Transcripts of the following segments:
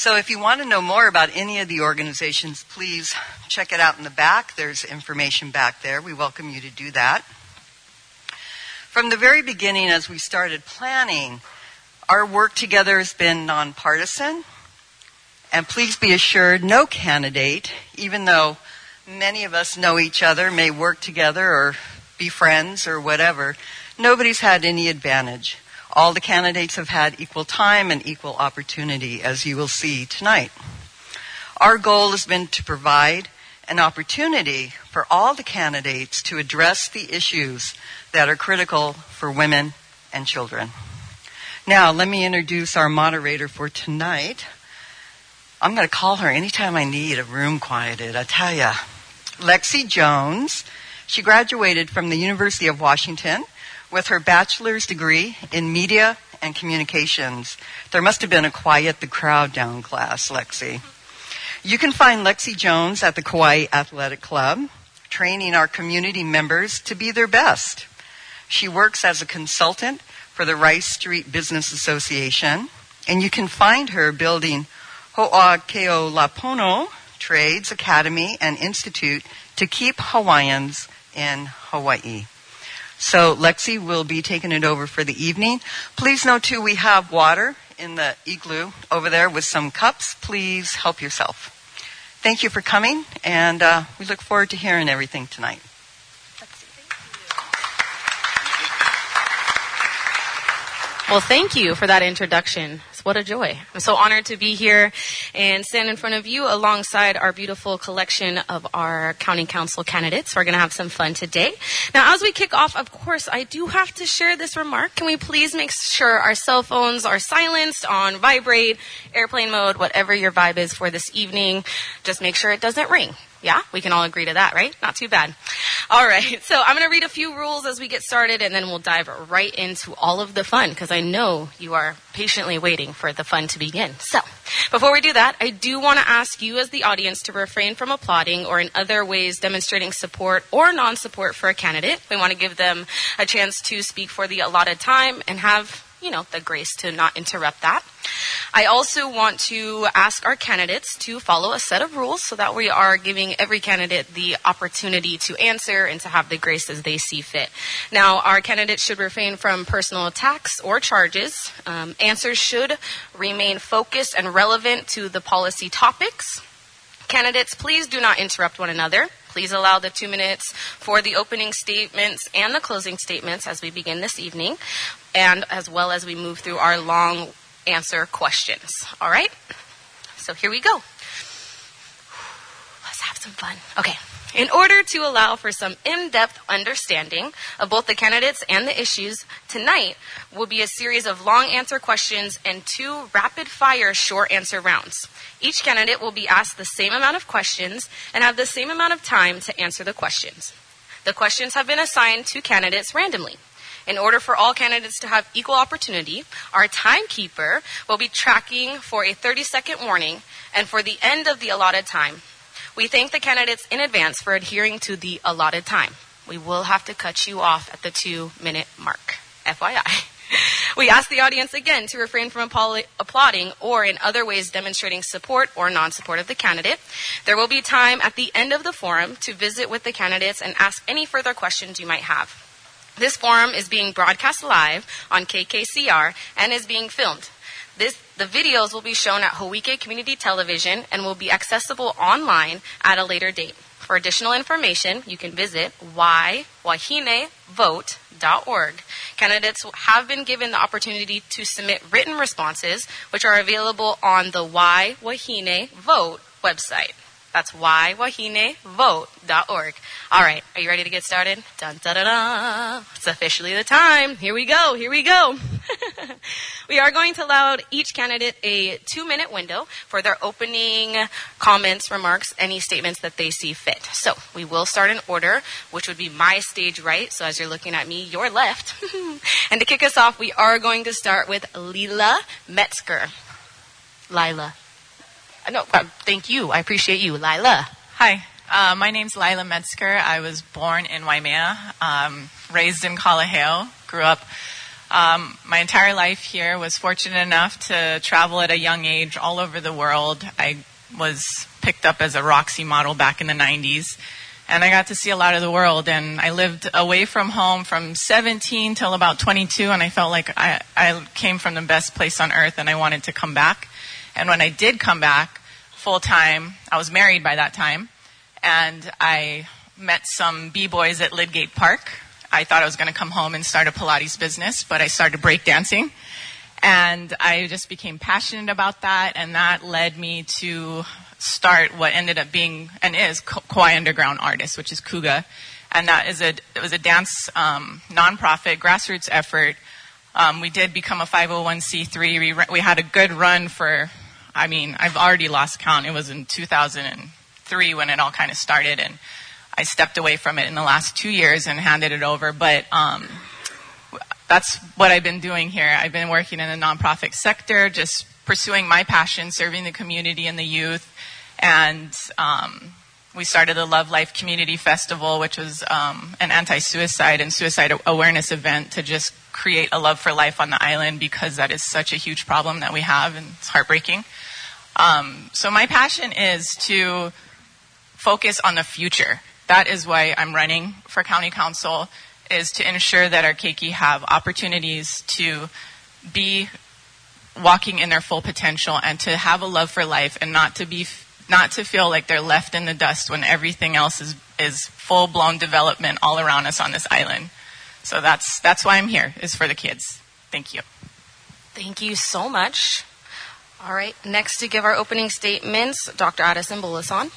So if you want to know more about any of the organizations, please check it out in the back. There's information back there. We welcome you to do that. From the very beginning, as we started planning, our work together has been nonpartisan. And please be assured, no candidate, even though many of us know each other, may work together or be friends or whatever, nobody's had any advantage. All the candidates have had equal time and equal opportunity, as you will see tonight. Our goal has been to provide an opportunity for all the candidates to address the issues that are critical for women and children. Now, let me introduce our moderator for tonight. I'm going to call her anytime I need a room quieted, I tell ya. Lexi Jones. She graduated from the University of Washington with her bachelor's degree in media and communications. There must have been a quiet the crowd down class, Lexi. You can find Lexi Jones at the Kauai Athletic Club, training our community members to be their best. She works as a consultant for the Rice Street Business Association, and you can find her building Ho'akeolapono Trades Academy and Institute to keep Hawaiians in Hawaii. So Lexi will be taking it over for the evening. Please note, too, we have water in the igloo over there with some cups. Please help yourself. Thank you for coming, and we look forward to hearing everything tonight. Well, thank you for that introduction. What a joy. I'm so honored to be here and stand in front of you alongside our beautiful collection of our county council candidates. We're going to have some fun today. Now, as we kick off, of course, I do have to share this remark. Can we please make sure our cell phones are silenced, on vibrate, airplane mode, whatever your vibe is for this evening. Just make sure it doesn't ring. Yeah, we can all agree to that, right? Not too bad. All right, so I'm going to read a few rules as we get started, and then we'll dive right into all of the fun, because I know you are patiently waiting for the fun to begin. So, before we do that, I do want to ask you as the audience to refrain from applauding or in other ways demonstrating support or non-support for a candidate. We want to give them a chance to speak for the allotted time and have, the grace to not interrupt that. I also want to ask our candidates to follow a set of rules so that we are giving every candidate the opportunity to answer and to have the grace as they see fit. Now, our candidates should refrain from personal attacks or charges. Answers should remain focused and relevant to the policy topics. Candidates, please do not interrupt one another. Please allow the 2 minutes for the opening statements and the closing statements as we begin this evening, and as well as we move through our long answer questions. All right? So here we go. Let's have some fun. Okay. In order to allow for some in-depth understanding of both the candidates and the issues, tonight will be a series of long answer questions and 2 rapid-fire short answer rounds. Each candidate will be asked the same amount of questions and have the same amount of time to answer the questions. The questions have been assigned to candidates randomly. In order for all candidates to have equal opportunity, our timekeeper will be tracking for a 30-second warning and for the end of the allotted time. We thank the candidates in advance for adhering to the allotted time. We will have to cut you off at the 2-minute mark. FYI. We ask the audience again to refrain from applauding or in other ways demonstrating support or non-support of the candidate. There will be time at the end of the forum to visit with the candidates and ask any further questions you might have. This forum is being broadcast live on KKCR and is being filmed. The videos will be shown at Hawike Community Television and will be accessible online at a later date. For additional information, you can visit waiwahinevote.org. Candidates have been given the opportunity to submit written responses, which are available on the Why Wahine Vote website. That's waiwahinevote.org. All right, are you ready to get started? Dun, da, da, da. It's officially the time. Here we go. We are going to allow each candidate a 2-minute window for their opening comments, remarks, any statements that they see fit. So we will start in order, which would be my stage right. So as you're looking at me, your left. And to kick us off, we are going to start with Lila Metzger. Lila. No, thank you. I appreciate you. Lila. Hi. My name's Lila Metzger. I was born in Waimea, raised in Kalaheo, grew up My entire life here, was fortunate enough to travel at a young age all over the world. I was picked up as a Roxy model back in the 90s, and I got to see a lot of the world. And I lived away from home from 17 till about 22, and I felt like I came from the best place on earth, and I wanted to come back. And when I did come back full-time, I was married by that time, and I met some B-boys at Lidgate Park. I thought I was going to come home and start a Pilates business, but I started breakdancing. And I just became passionate about that, and that led me to start what ended up being and is Kauai Underground Artists, which is Kuga. And that is it was a dance nonprofit grassroots effort. We did become a 501c3. We had a good run for, I've already lost count. It was in 2003 when it all kind of started, and I stepped away from it in the last 2 years and handed it over. But that's what I've been doing here. I've been working in the nonprofit sector, just pursuing my passion, serving the community and the youth. And we started the Love Life Community Festival, which was an anti-suicide and suicide awareness event to just create a love for life on the island, because that is such a huge problem that we have, and it's heartbreaking. So my passion is to focus on the future. That is why I'm running for county council, is to ensure that our keiki have opportunities to be walking in their full potential and to have a love for life, and not to feel like they're left in the dust when everything else is full-blown development all around us on this island. So that's why I'm here, is for the kids. Thank you. Thank you so much. All right, next to give our opening statements, Dr. Addison Bulasan.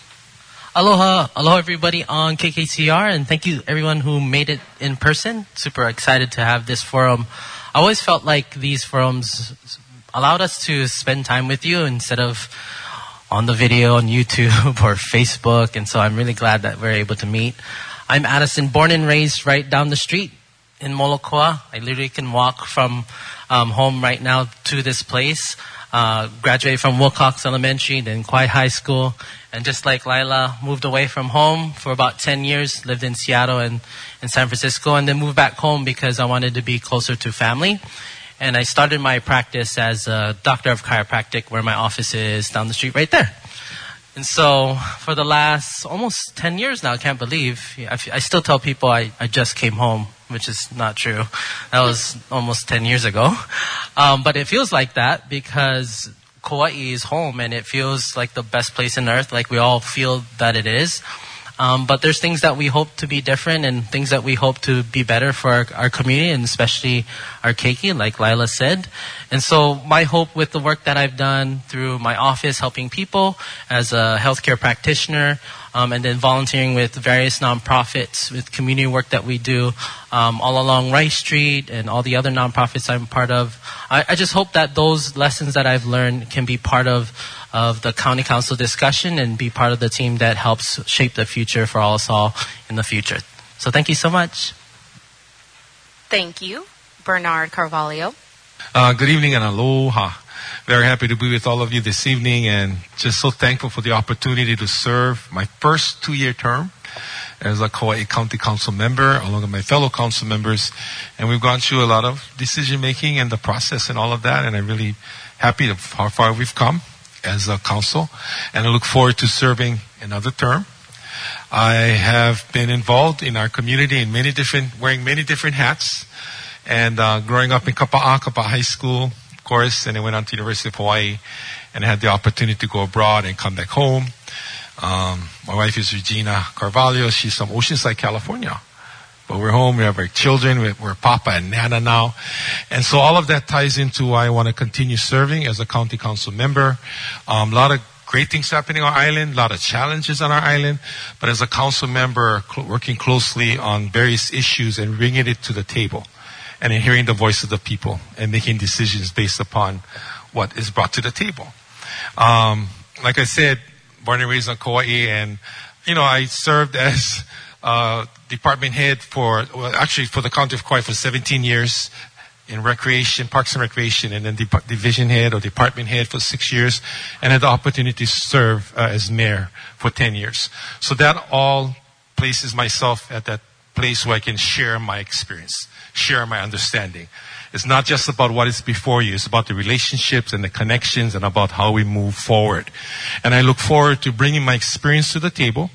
Aloha everybody on KKCR, and thank you everyone who made it in person. Super excited to have this forum. I always felt like these forums allowed us to spend time with you instead of on the video on YouTube or Facebook, and so I'm really glad that we're able to meet. I'm Addison, born and raised right down the street in Molokoa. I literally can walk from home right now to this place. Graduated from Wilcox Elementary, then Kauai High School, and just like Lila, moved away from home for about 10 years, lived in Seattle and in San Francisco, and then moved back home because I wanted to be closer to family. And I started my practice as a doctor of chiropractic, where my office is down the street right there. And so for the last almost 10 years now, I can't believe, I still tell people I just came home, which is not true. That was almost 10 years ago. But it feels like that because Kauai is home, and it feels like the best place on earth, like we all feel that it is. But there's things that we hope to be different, and things that we hope to be better for our community, and especially our keiki, like Lila said. And so my hope with the work that I've done through my office, helping people as a healthcare practitioner, and then volunteering with various nonprofits, with community work that we do all along Rice Street and all the other nonprofits I'm part of. I just hope that those lessons that I've learned can be part of the county council discussion and be part of the team that helps shape the future for us all in the future. So thank you so much. Thank you. Bernard Carvalho. Good evening and aloha. Very happy to be with all of you this evening, and just so thankful for the opportunity to serve my first 2-year term as a Kauai County Council member along with my fellow council members. And we've gone through a lot of decision making and the process and all of that, and I'm really happy of how far we've come as a council, and I look forward to serving another term. I have been involved in our community in wearing many different hats, and growing up in Kapa'a High School, of course, and I went on to University of Hawaii, and I had the opportunity to go abroad and come back home. My wife is Regina Carvalho. She's from Oceanside, California. But we're home, we have our children, we're Papa and Nana now. And so all of that ties into why I want to continue serving as a county council member. A lot of great things happening on our island, a lot of challenges on our island. But as a council member, working closely on various issues and bringing it to the table. And in hearing the voice of the people and making decisions based upon what is brought to the table. Like I said, born and raised on Kauai, and I served as department head for the county of Kauai for 17 years in recreation, parks and recreation, and then division head or department head for 6 years, and had the opportunity to serve as mayor for 10 years. So that all places myself at that place where I can share my experience, share my understanding. It's not just about what is before you. It's about the relationships and the connections and about how we move forward. And I look forward to bringing my experience to the table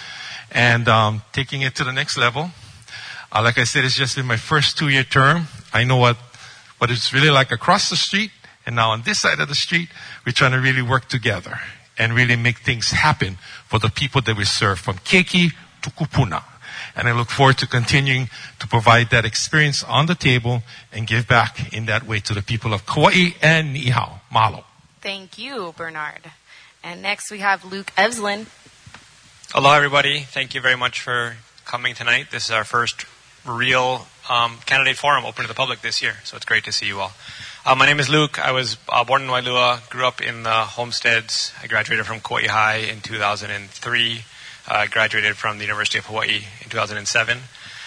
and taking it to the next level. Like I said, it's just been my first 2-year term. I know what it's really like across the street. And now on this side of the street, we're trying to really work together and really make things happen for the people that we serve, from Keiki to Kupuna. And I look forward to continuing to provide that experience on the table and give back in that way to the people of Kauai and Niihau. Mahalo. Thank you, Bernard. And next we have Luke Evslin. Aloha, everybody. Thank you very much for coming tonight. This is our first real candidate forum open to the public this year, so it's great to see you all. My name is Luke. I was born in Wailua, grew up in the homesteads. I graduated from Kauai High in 2003. Graduated from the University of Hawaii in 2007.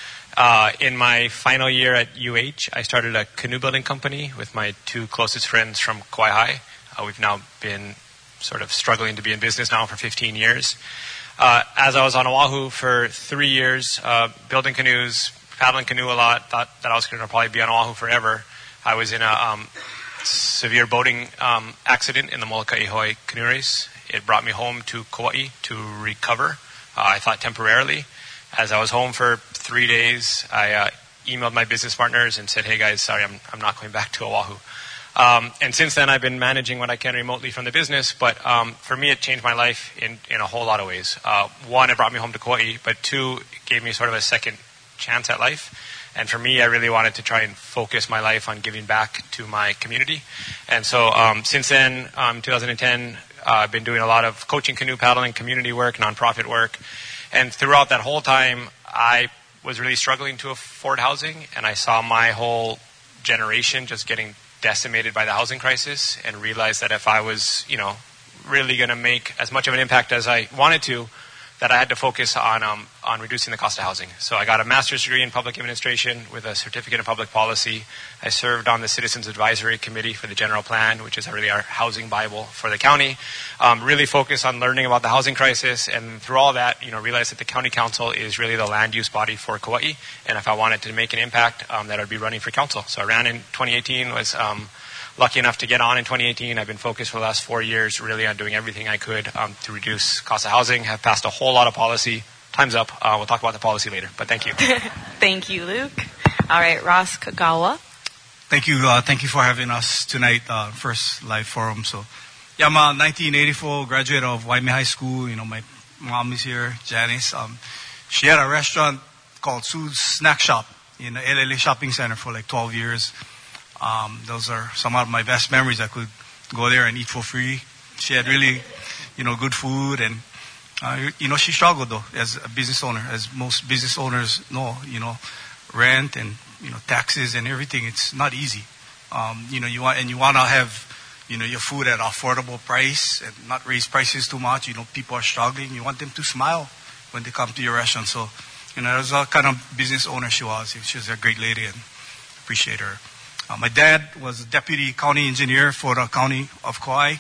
In my final year at UH, I started a canoe building company with my 2 closest friends from Kauai High. We've now been sort of struggling to be in business now for 15 years. As I was on Oahu for 3 years, building canoes, paddling canoe a lot, thought that I was going to probably be on Oahu forever. I was in a severe boating accident in the Molokai Hoi canoe race. It brought me home to Kauai to recover. I thought temporarily. As I was home for 3 days, I emailed my business partners and said, "Hey guys, sorry, I'm not going back to Oahu." And since then, I've been managing what I can remotely from the business. But for me, it changed my life in a whole lot of ways. 1, it brought me home to Kauai, but 2, it gave me sort of a second chance at life. And for me, I really wanted to try and focus my life on giving back to my community. And so since then, 2010, I've been doing a lot of coaching, canoe paddling, community work, nonprofit work. And throughout that whole time, I was really struggling to afford housing. And I saw my whole generation just getting decimated by the housing crisis, and realized that if I was, really going to make as much of an impact as I wanted to, that I had to focus on reducing the cost of housing. So I got a master's degree in public administration with a certificate in public policy. I served on the Citizens Advisory Committee for the General Plan, which is really our housing Bible for the county. Really focused on learning about the housing crisis, and through all that, realized that the county council is really the land use body for Kauai. And if I wanted to make an impact, that I'd be running for council. So I ran in 2018, was lucky enough to get on in 2018. I've been focused for the last 4 years really on doing everything I could to reduce cost of housing. Have passed a whole lot of policy. Time's up. We'll talk about the policy later, but thank you. Thank you, Luke. All right, Ross Kagawa. Thank you for having us tonight, first live forum. So, I'm a 1984 graduate of Waimea High School. My mom is here, Janice. She had a restaurant called Sue's Snack Shop in the LLA Shopping Center for like 12 years. Those are some of my best memories. I could go there and eat for free. She had really, good food, and she struggled though as a business owner, as most business owners know. Rent and taxes and everything. It's not easy. You want to have your food at an affordable price and not raise prices too much. People are struggling. You want them to smile when they come to your restaurant. So that's the kind of business owner she was. She was a great lady, and appreciate her. My dad was deputy county engineer for the county of Kauai.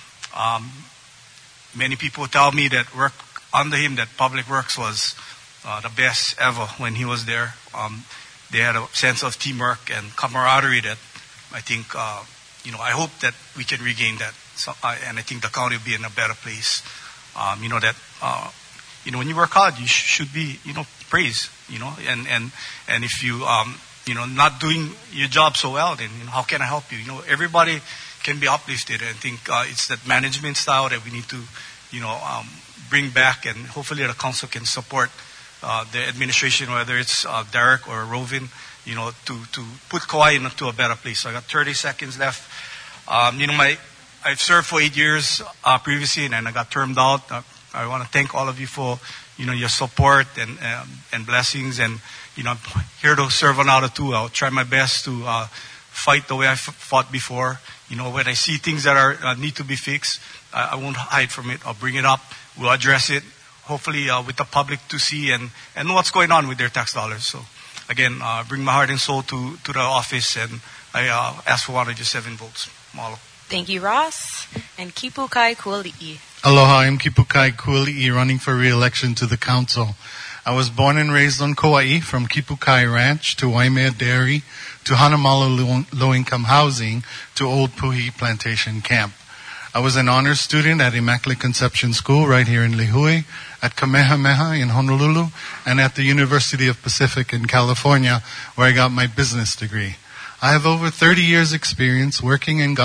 Many people tell me that work under him, that public works was the best ever when he was there. They had a sense of teamwork and camaraderie that I think, I hope that we can regain that. So, and I think the county will be in a better place. When you work hard, you should be, praised, and if you, not doing your job so well, then how can I help you? Everybody can be uplifted. I think it's that management style that we need to, bring back, and hopefully the council can support the administration, whether it's Derek or Rovin, to put Kauai into a better place. So I got 30 seconds left. I've served for 8 years previously, and I got termed out. I want to thank all of you for, your support and blessings, and I'm here to serve another 2. I'll try my best to fight the way I fought before. When I see things that are need to be fixed, I won't hide from it. I'll bring it up. We'll address it, hopefully with the public to see and know what's going on with their tax dollars. So, again, bring my heart and soul to the office, and I ask for 107 votes. Mahalo. Thank you, Ross. And Kipukai Kuali'i. Aloha, I'm Kipukai Kuali'i, running for re-election to the council. I was born and raised on Kauai, from Kipukai Ranch to Waimea Dairy to Hanamalu low-income housing to Old Puhi Plantation Camp. I was an honors student at Immaculate Conception School right here in Lihue, at Kamehameha in Honolulu, and at the University of Pacific in California, where I got my business degree. I have over 30 years' experience working and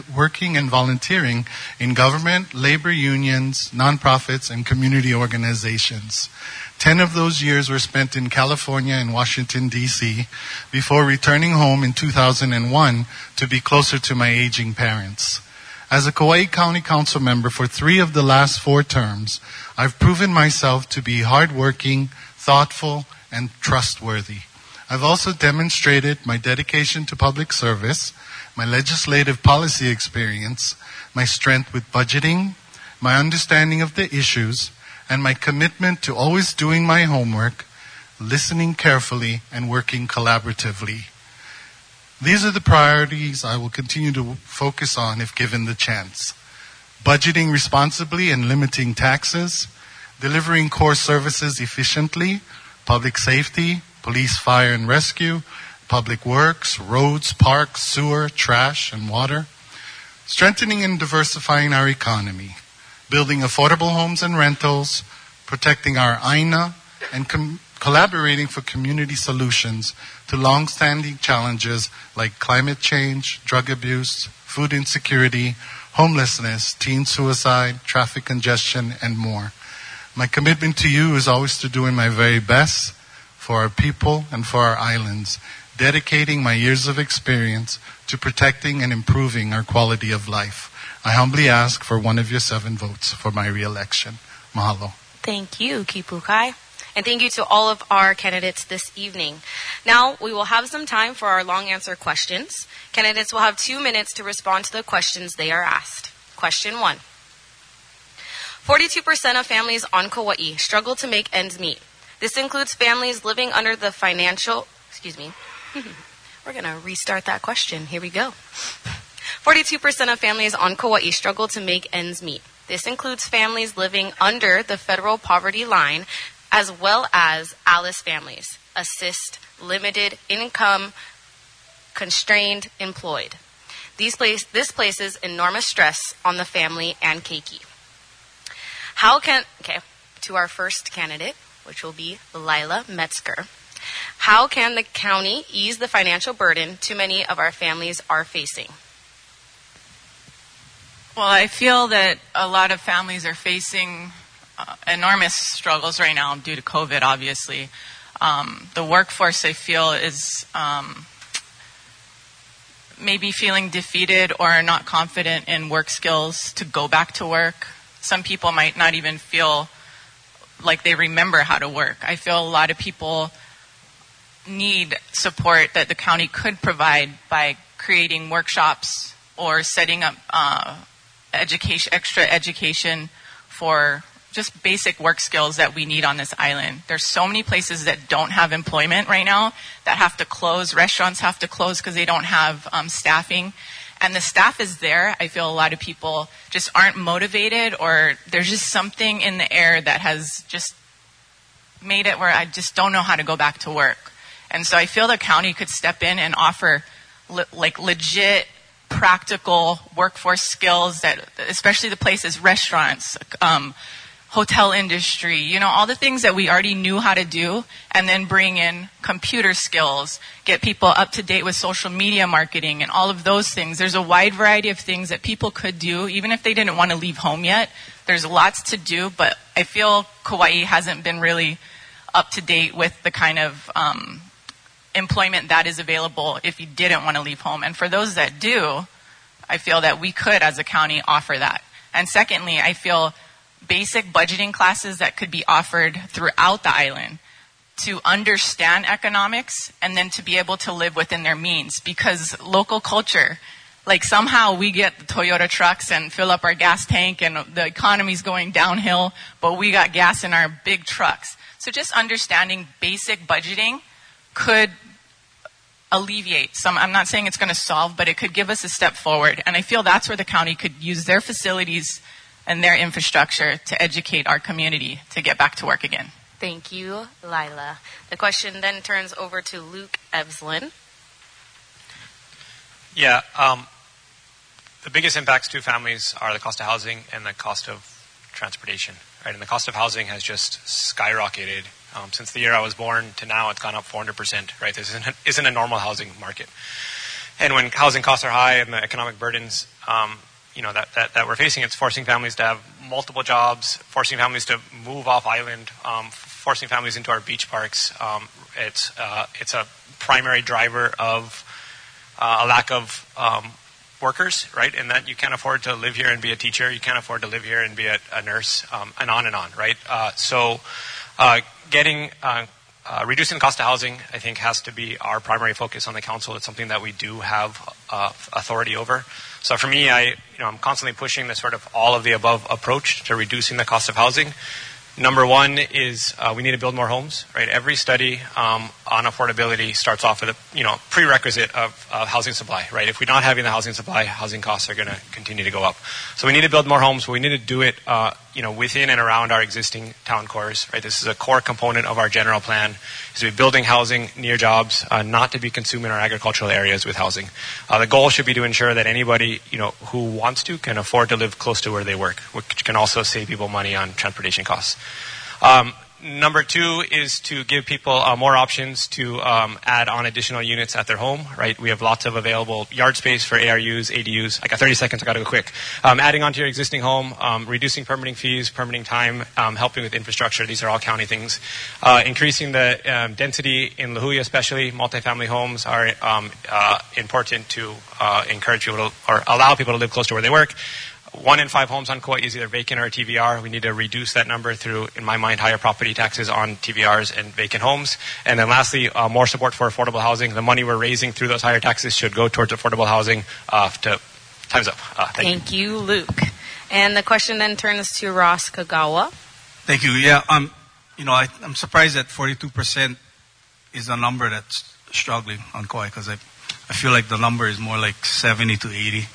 volunteering in government, labor unions, nonprofits, and community organizations. 10 of those years were spent in California and Washington, D.C., before returning home in 2001 to be closer to my aging parents. As a Kauai County Council member for 3 of the last 4 terms, I've proven myself to be hardworking, thoughtful, and trustworthy. I've also demonstrated my dedication to public service, my legislative policy experience, my strength with budgeting, my understanding of the issues, and my commitment to always doing my homework, listening carefully, and working collaboratively. These are the priorities I will continue to focus on if given the chance. Budgeting responsibly and limiting taxes, delivering core services efficiently, public safety, police, fire, and rescue, public works, roads, parks, sewer, trash, and water, strengthening and diversifying our economy, building affordable homes and rentals, protecting our aina, and collaborating for community solutions to long-standing challenges like climate change, drug abuse, food insecurity, homelessness, teen suicide, traffic congestion, and more. My commitment to you is always to doing my very best for our people and for our islands, dedicating my years of experience to protecting and improving our quality of life. I humbly ask for one of your 7 votes for my re-election. Mahalo. Thank you, Kipukai. And thank you to all of our candidates this evening. Now, we will have some time for our long answer questions. Candidates will have 2 minutes to respond to the questions they are asked. Question 1. 42% of families on Kauai struggle to make ends meet. This includes families living under the financial... We're going to restart that question. Here we go. 42% of families on Kauai struggle to make ends meet. This includes families living under the federal poverty line, as well as ALICE families, assist, limited income, constrained, employed. This places enormous stress on the family and keiki. To our first candidate, which will be Lila Metzger. How can the county ease the financial burden too many of our families are facing? Well, I feel that a lot of families are facing enormous struggles right now due to COVID, obviously. The workforce, I feel, is maybe feeling defeated or not confident in work skills to go back to work. Some people might not even feel like they remember how to work. I feel a lot of people need support that the county could provide by creating workshops or setting up extra education for just basic work skills that we need on this island. There's so many places that don't have employment right now that have to close. Restaurants have to close because they don't have staffing. And the staff is there. I feel a lot of people just aren't motivated, or there's just something in the air that has just made it where I just don't know how to go back to work. And so I feel the county could step in and offer legit practical workforce skills that, especially the places, restaurants, hotel industry, all the things that we already knew how to do, and then bring in computer skills, get people up to date with social media marketing and all of those things. There's a wide variety of things that people could do, even if they didn't want to leave home yet. There's lots to do, but I feel Kauai hasn't been really up to date with the kind of employment that is available if you didn't want to leave home. And for those that do, I feel that we could, as a county, offer that. And secondly, I feel basic budgeting classes that could be offered throughout the island to understand economics and then to be able to live within their means. Because local culture, somehow we get the Toyota trucks and fill up our gas tank and the economy's going downhill, but we got gas in our big trucks. So just understanding basic budgeting could alleviate some. I'm not saying it's going to solve, but it could give us a step forward. And I feel that's where the county could use their facilities and their infrastructure to educate our community to get back to work again. Thank you, Lila. The question then turns over to Luke Evslin. Yeah, the biggest impacts to families are the cost of housing and the cost of transportation, right? And the cost of housing has just skyrocketed. Since the year I was born to now, it's gone up 400%, right? This isn't a normal housing market. And when housing costs are high and the economic burdens, that we're facing, it's forcing families to have multiple jobs, forcing families to move off island, forcing families into our beach parks. It's a primary driver of a lack of workers, right? And that you can't afford to live here and be a teacher. You can't afford to live here and be a nurse, and on, right? Reducing the cost of housing, I think, has to be our primary focus on the council. It's something that we do have authority over. So for me, I'm constantly pushing this sort of all of the above approach to reducing the cost of housing. Number one is we need to build more homes, right? Every study on affordability starts off with a prerequisite of housing supply, right? If we're not having the housing supply, housing costs are going to continue to go up. So we need to build more homes, but we need to do it within and around our existing town cores, right? This is a core component of our general plan, is to be building housing near jobs, not to be consuming our agricultural areas with housing. The goal should be to ensure that anybody who wants to can afford to live close to where they work, which can also save people money on transportation costs. Number two is to give people more options to add on additional units at their home, right? We have lots of available yard space for ARUs, ADUs. I got 30 seconds, I got to go quick. Adding onto your existing home, reducing permitting fees, permitting time, helping with infrastructure. These are all county things. Increasing the density in La Jolla, especially multifamily homes, are important to encourage people or allow people to live close to where they work. 1 in 5 homes on Kauai is either vacant or a TVR. We need to reduce that number through, in my mind, higher property taxes on TVRs and vacant homes. And then lastly, more support for affordable housing. The money we're raising through those higher taxes should go towards affordable housing. Time's up. Thank you, Luke. And the question then turns to Ross Kagawa. Thank you. Yeah, I'm surprised that 42% is a number that's struggling on Kauai, because I feel like the number is more like 70 to 80.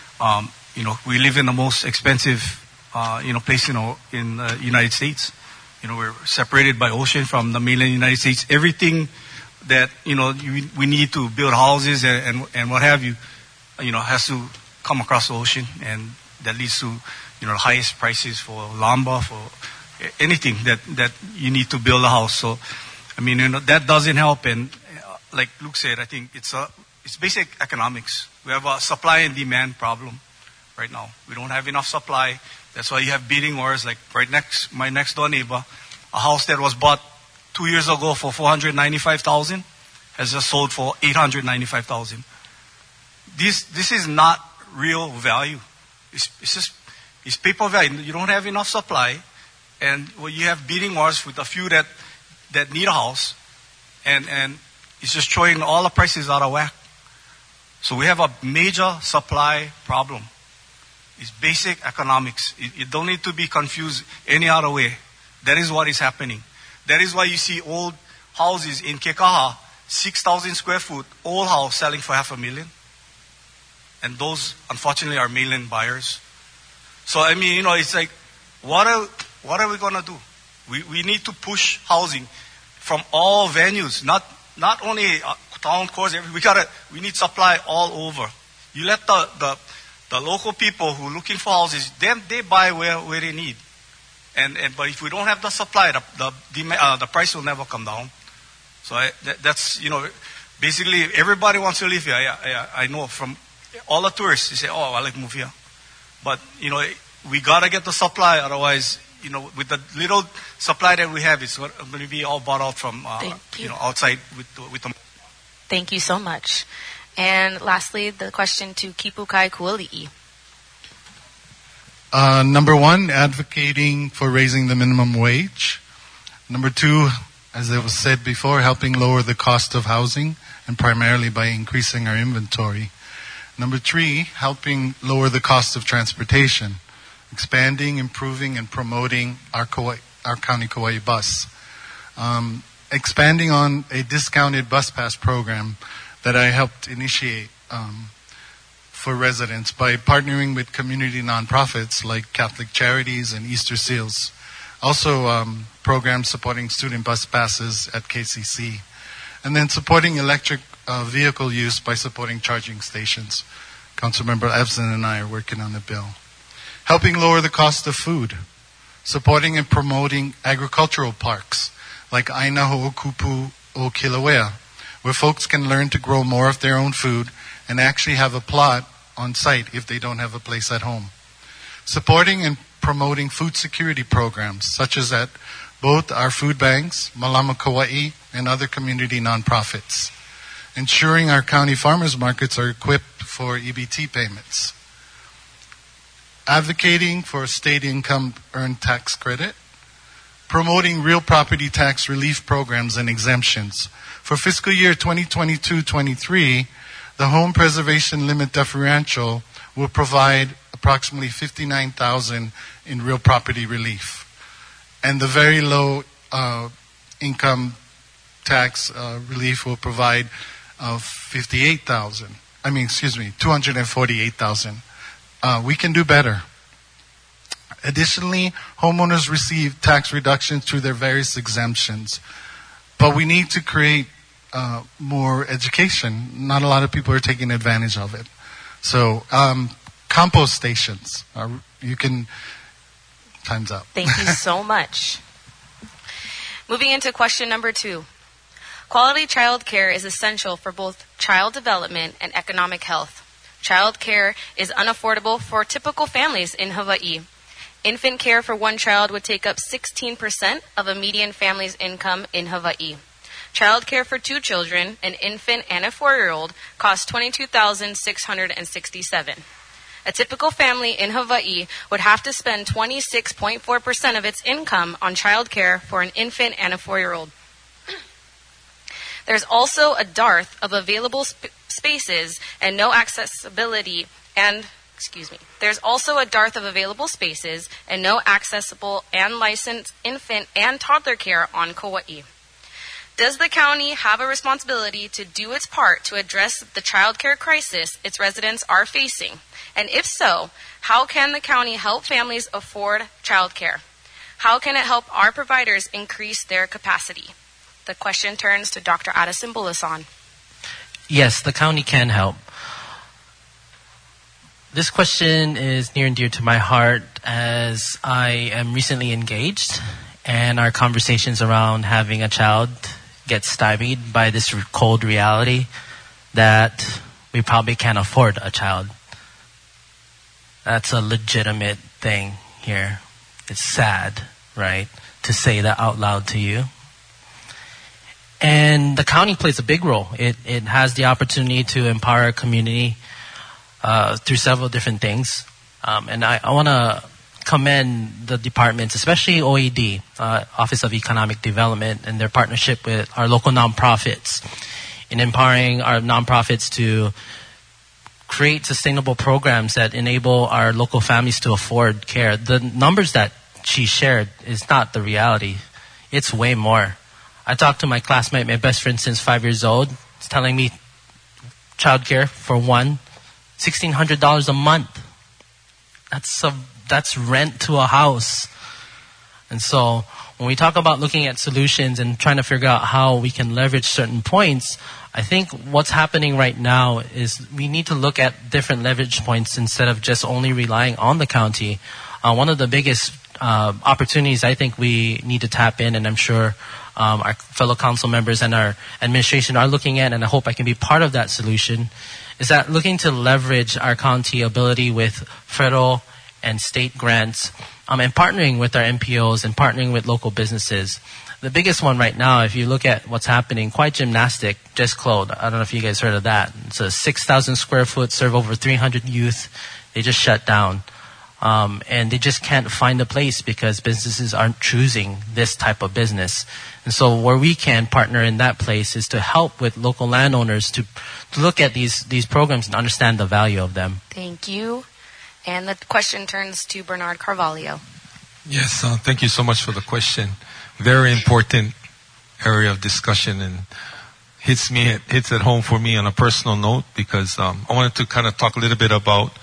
We live in the most expensive, place in the United States. We're separated by ocean from the mainland United States. Everything that, we need to build houses and what have you, has to come across the ocean. And that leads to, the highest prices for lumber, for anything that you need to build a house. So, that doesn't help. And like Luke said, I think it's basic economics. We have a supply and demand problem right now. We don't have enough supply. That's why you have bidding wars. Like my next door neighbor, a house that was bought 2 years ago for $495,000 has just sold for $895,000. This is not real value. It's paper value. You don't have enough supply, and you have bidding wars with a few that need a house, and it's just throwing all the prices out of whack. So we have a major supply problem. It's basic economics. You don't need to be confused any other way. That is what is happening. That is why you see old houses in Kekaha, 6,000 square foot, old house selling for $500,000. And those, unfortunately, are mainland buyers. So, it's like, what are we going to do? We need to push housing from all venues, not only town cores. We need supply all over. You let the local people who are looking for houses, they buy where they need. But if we don't have the supply, the price will never come down. So that's basically everybody wants to live here. I know from all the tourists, they say, "Oh, I like to move here," but we gotta get the supply. Otherwise, with the little supply that we have, it's going to be all bought out from outside with the. Thank you so much. And lastly, the question to Kipukai Kuali'i. Number 1, advocating for raising the minimum wage. Number 2, as it was said before, helping lower the cost of housing, and primarily by increasing our inventory. Number 3, helping lower the cost of transportation, expanding, improving, and promoting our County Kauai bus. Expanding on a discounted bus pass program that I helped initiate for residents by partnering with community nonprofits like Catholic Charities and Easter Seals. Also, programs supporting student bus passes at KCC. And then supporting electric vehicle use by supporting charging stations. Councilmember Evson and I are working on the bill. Helping lower the cost of food. Supporting and promoting agricultural parks like Aina Ho'okupu o Kilauea, where folks can learn to grow more of their own food and actually have a plot on site if they don't have a place at home. Supporting and promoting food security programs, such as at both our food banks, Malama Kauai, and other community nonprofits. Ensuring our county farmers markets are equipped for EBT payments. Advocating for state income earned tax credit. Promoting real property tax relief programs and exemptions. For fiscal year 2022-23, the home preservation limit differential will provide approximately $59,000 in real property relief. And the very low income tax relief will provide $248,000. We can do better. Additionally, homeowners receive tax reductions through their various exemptions. But we need to create more education. Not a lot of people are taking advantage of it. So, compost stations. Time's up. Thank you so much. Moving into question number 2. Quality child care is essential for both child development and economic health. Child care is unaffordable for typical families in Hawaii. Infant care for one child would take up 16% of a median family's income in Hawaii. Child care for 2 children, an infant and a 4-year-old, costs $22,667. A typical family in Hawaii would have to spend 26.4% of its income on child care for an infant and a 4-year-old. There's also a dearth of available spaces and no accessibility There's also a dearth of available spaces and no accessible and licensed infant and toddler care on Kauai. Does the county have a responsibility to do its part to address the child care crisis its residents are facing? And if so, how can the county help families afford child care? How can it help our providers increase their capacity? The question turns to Dr. Addison Bulasan. Yes, the county can help. This question is near and dear to my heart as I am recently engaged and our conversations around having a child get stymied by this cold reality that we probably can't afford a child. That's a legitimate thing here. It's sad, right, to say that out loud to you. And the county plays a big role. It has the opportunity to empower our community through several different things. And I want to commend the departments, especially OED, Office of Economic Development, and their partnership with our local nonprofits in empowering our nonprofits to create sustainable programs that enable our local families to afford care. The numbers that she shared is not the reality. It's way more. I talked to my classmate, my best friend since 5 years old. He's telling me childcare for one, $1,600 a month. That's rent to a house. And so when we talk about looking at solutions and trying to figure out how we can leverage certain points, I think what's happening right now is we need to look at different leverage points instead of just only relying on the county. One of the biggest opportunities I think we need to tap in, and I'm sure our fellow council members and our administration are looking at, and I hope I can be part of that solution, is that looking to leverage our county ability with federal and state grants and partnering with our NPOs and partnering with local businesses. The biggest one right now, if you look at what's happening, Quite Gymnastic just closed. I don't know if you guys heard of that. It's a 6,000 square foot, serve over 300 youth. They just shut down. And they just can't find a place because businesses aren't choosing this type of business. And so where we can partner in that place is to help with local landowners to look at these programs and understand the value of them. Thank you. And the question turns to Bernard Carvalho. Yes, thank you so much for the question. Very important area of discussion, and hits at home for me on a personal note because I wanted to kind of talk a little bit about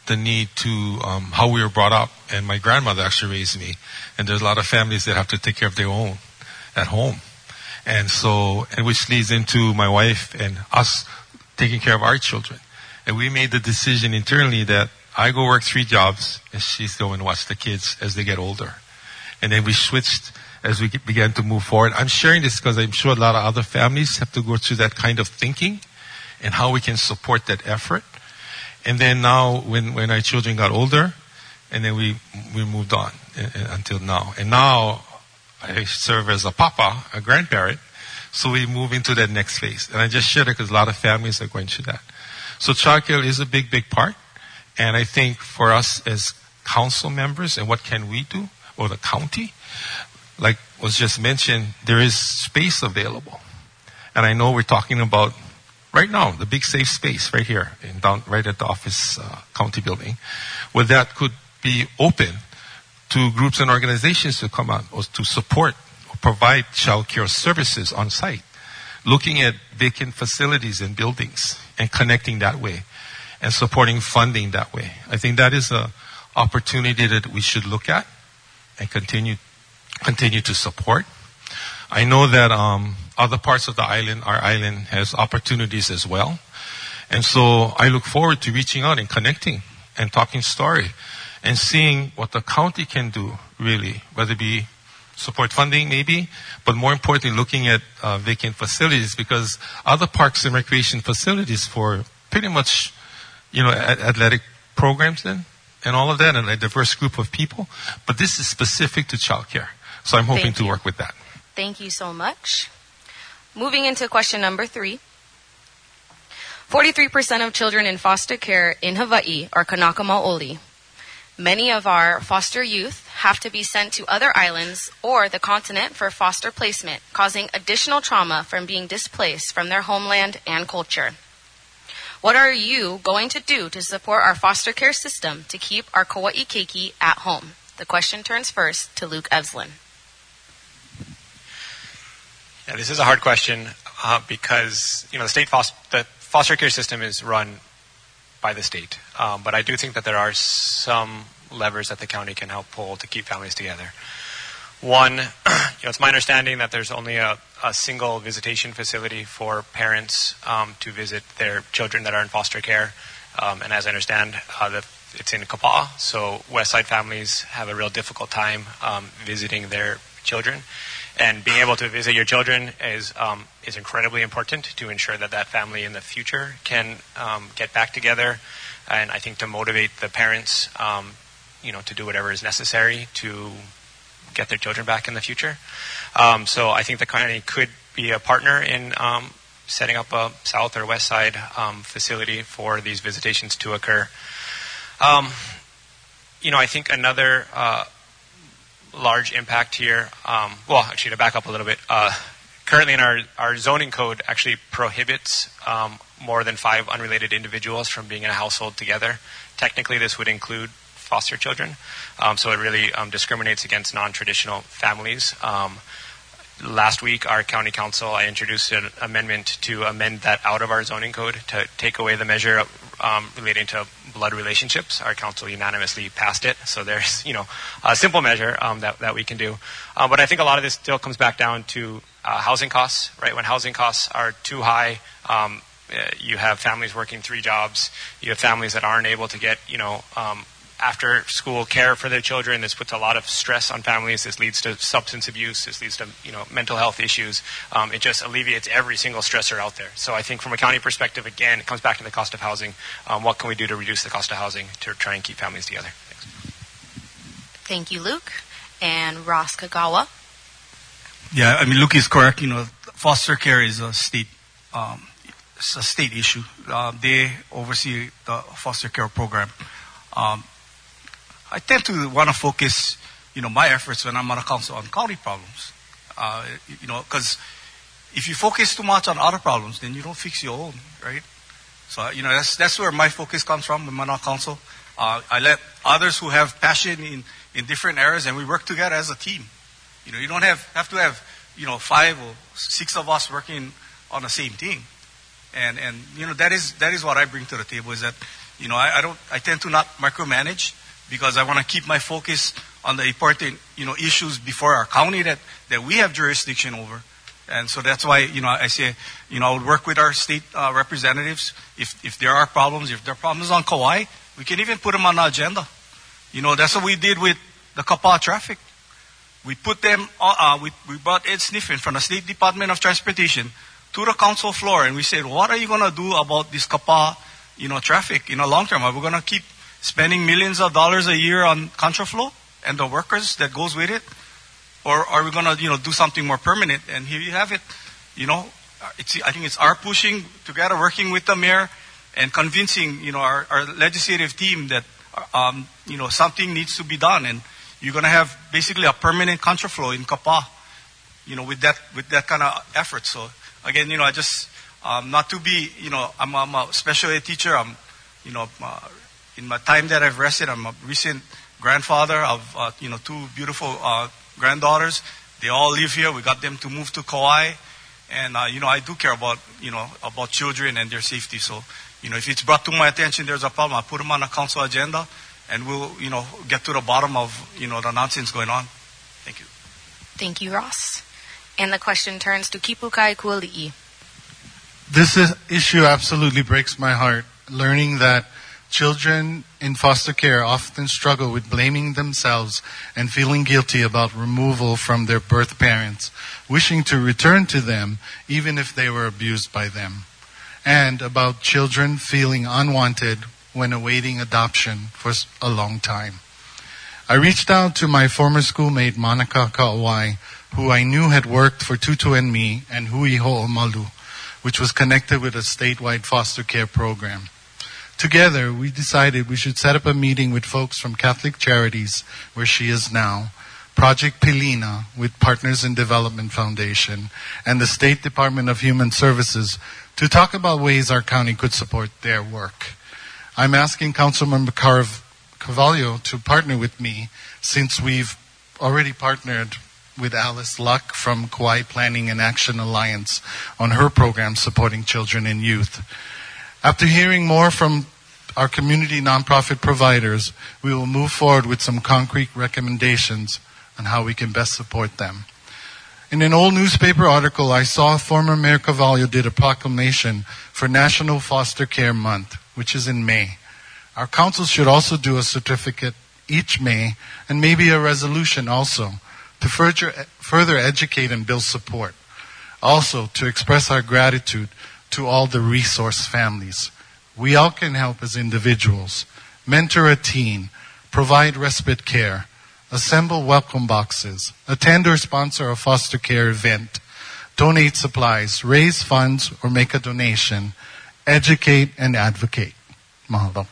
the need to how we were brought up. And my grandmother actually raised me. And there's a lot of families that have to take care of their own at home. And which leads into my wife and us taking care of our children. And we made the decision internally that I go work 3 jobs and she's going to watch the kids as they get older. And then we switched as we began to move forward. I'm sharing this because I'm sure a lot of other families have to go through that kind of thinking and how we can support that effort. And then now when our children got older, and then we moved on until now. And now I serve as a papa, a grandparent, so we move into that next phase. And I just share it because a lot of families are going through that. So childcare is a big, big part. And I think for us as council members, and what can we do, or the county, like was just mentioned, there is space available. And I know we're talking about right now, the big safe space right here, right at the office county building, where that could be open to groups and organizations to come on or to support or provide child care services on site, looking at vacant facilities and buildings and connecting that way and supporting funding that way. I think that is an opportunity that we should look at and continue to support. I know that other parts of the island, our island has opportunities as well. And so I look forward to reaching out and connecting and talking story and seeing what the county can do, really, whether it be support funding maybe, but more importantly, looking at vacant facilities, because other parks and recreation facilities for pretty much, athletic programs and all of that, and a diverse group of people. But this is specific to childcare. So I'm hoping to work with that. Thank you so much. Moving into question number 3. 43% of children in foster care in Hawaii are kanaka maoli. Many of our foster youth have to be sent to other islands or the continent for foster placement, causing additional trauma from being displaced from their homeland and culture. What are you going to do to support our foster care system to keep our Kauai keiki at home? The question turns first to Luke Evslin. Yeah, this is a hard question because the foster care system is run by the state, but I do think that there are some levers that the county can help pull to keep families together. One, it's my understanding that there's only a single visitation facility for parents to visit their children that are in foster care, and as I understand, it's in Kapa'a, so West Side families have a real difficult time visiting their children. And being able to visit your children is incredibly important to ensure that family in the future can get back together, and I think to motivate the parents, to do whatever is necessary to get their children back in the future. So I think the county could be a partner in setting up a South or West Side facility for these visitations to occur. I think another large impact here. To back up a little bit, currently in our zoning code actually prohibits more than 5 unrelated individuals from being in a household together. Technically, this would include foster children, so it really discriminates against non-traditional families. Last week, our county council, I introduced an amendment to amend that out of our zoning code to take away the measure relating to blood relationships. Our council unanimously passed it, so there's a simple measure that we can do. But I think a lot of this still comes back down to housing costs, right? When housing costs are too high, you have families working 3 jobs. You have families that aren't able to get after school care for their children. This puts a lot of stress on families. This leads to substance abuse. This leads to mental health issues. It just alleviates every single stressor out there. So I think from a county perspective, again, it comes back to the cost of housing. What can we do to reduce the cost of housing to try and keep families together? Thanks. Thank you, Luke. And Ross Kagawa. Yeah, Luke is correct. Foster care is a state issue. They oversee the foster care program. I tend to want to focus, my efforts when I'm on a council on county problems. Because if you focus too much on other problems, then you don't fix your own, right? So, that's where my focus comes from when I'm on council. I let others who have passion in different areas, and we work together as a team. You don't have to have, 5 or 6 of us working on the same thing. And that is what I bring to the table, is that, I tend to not micromanage because I want to keep my focus on the important, issues before our county that we have jurisdiction over. And so that's why, I say, I would work with our state representatives. If there are problems, if there are problems on Kauai, we can even put them on the agenda. That's what we did with the Kapa traffic. We put them, we brought Ed Sniffen from the State Department of Transportation to the council floor, and we said, what are you going to do about this Kapa, traffic in the long term? Are we going to keep spending millions of dollars a year on contraflow and the workers that goes with it? Or are we going to, do something more permanent? And here you have it. I think it's our pushing together, working with the mayor and convincing, our legislative team that, something needs to be done. And you're going to have basically a permanent contraflow in Kapa, with that kind of effort. So again, I just, not to be, I'm a special ed teacher. I'm, in my time that I've rested, I'm a recent grandfather of, two beautiful, granddaughters. They all live here. We got them to move to Kauai. And, I do care about, about children and their safety. So, if it's brought to my attention there's a problem, I'll put them on the council agenda and we'll, get to the bottom of, the nonsense going on. Thank you. Thank you, Ross. And the question turns to Kipukai Kuali'i. This issue absolutely breaks my heart, learning that children in foster care often struggle with blaming themselves and feeling guilty about removal from their birth parents, wishing to return to them even if they were abused by them, and about children feeling unwanted when awaiting adoption for a long time. I reached out to my former schoolmate Monica Ka'awai, who I knew had worked for Tutu and Me and Hui Ho'omalu, which was connected with a statewide foster care program. Together, we decided we should set up a meeting with folks from Catholic Charities, where she is now, Project Pilina with Partners in Development Foundation, and the State Department of Human Services to talk about ways our county could support their work. I'm asking Councilmember Carvalho to partner with me, since we've already partnered with Alice Luck from Kauai Planning and Action Alliance on her program supporting children and youth. After hearing more from our community nonprofit providers, we will move forward with some concrete recommendations on how we can best support them. In an old newspaper article, I saw former Mayor Carvalho did a proclamation for National Foster Care Month, which is in May. Our council should also do a certificate each May, and maybe a resolution also, to further educate and build support. Also, to express our gratitude to all the resource families. We all can help as individuals. Mentor a teen, provide respite care, assemble welcome boxes, attend or sponsor a foster care event, donate supplies, raise funds or make a donation, educate and advocate. Mahalo.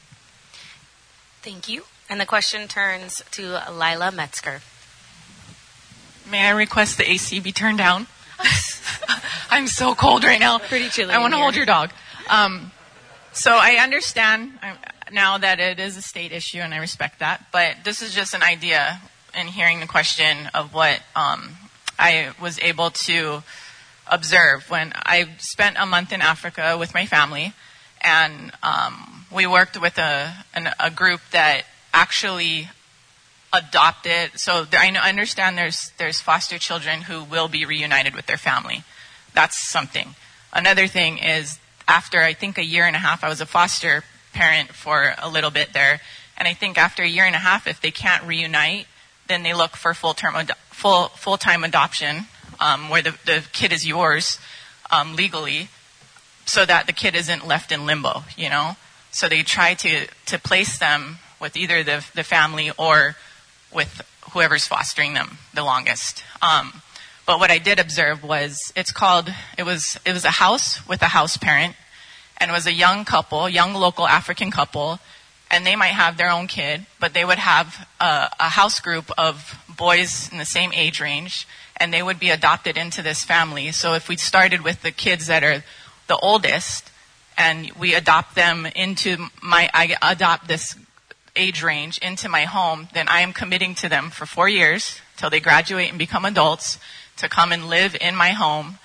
Thank you. And the question turns to Lila Metzger. May I request the AC be turned down? I'm so cold right now. Pretty chilly. I want to hold your dog. So I understand now that it is a state issue, and I respect that. But this is just an idea in hearing the question of what I was able to observe when I spent a month in Africa with my family, and we worked with a group that actually adopted. So I understand there's foster children who will be reunited with their family. That's something. Another thing is, after I think a year and a half, I was a foster parent for a little bit there, and I think after a year and a half, if they can't reunite, then they look for full-time adoption, where the kid is yours legally, so that the kid isn't left in limbo, So they try to place them with either the family or with whoever's fostering them the longest. But what I did observe was it was a house with a house parent, and it was a young local African couple, and they might have their own kid, but they would have a house group of boys in the same age range, and they would be adopted into this family. So if we started with the kids that are the oldest, and we adopt them I adopt this age range into my home, then I am committing to them for 4 years till they graduate and become adults to come and live in my home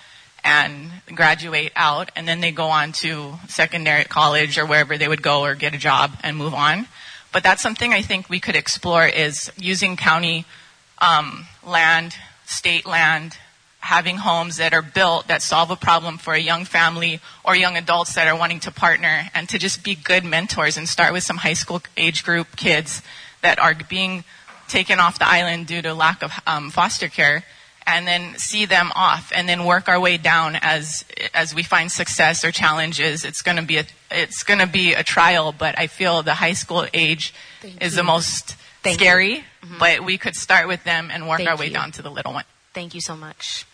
and graduate out, and then they go on to secondary college or wherever they would go or get a job and move on. But that's something I think we could explore, is using county land, state land, having homes that are built that solve a problem for a young family or young adults that are wanting to partner, and to just be good mentors and start with some high school age group kids that are being taken off the island due to lack of foster care, and then see them off, and then work our way down as we find success or challenges. It's going to be a trial, but I feel the high school age is the most scary. Mm-hmm. But we could start with them and work our way down to the little one. Thank you so much.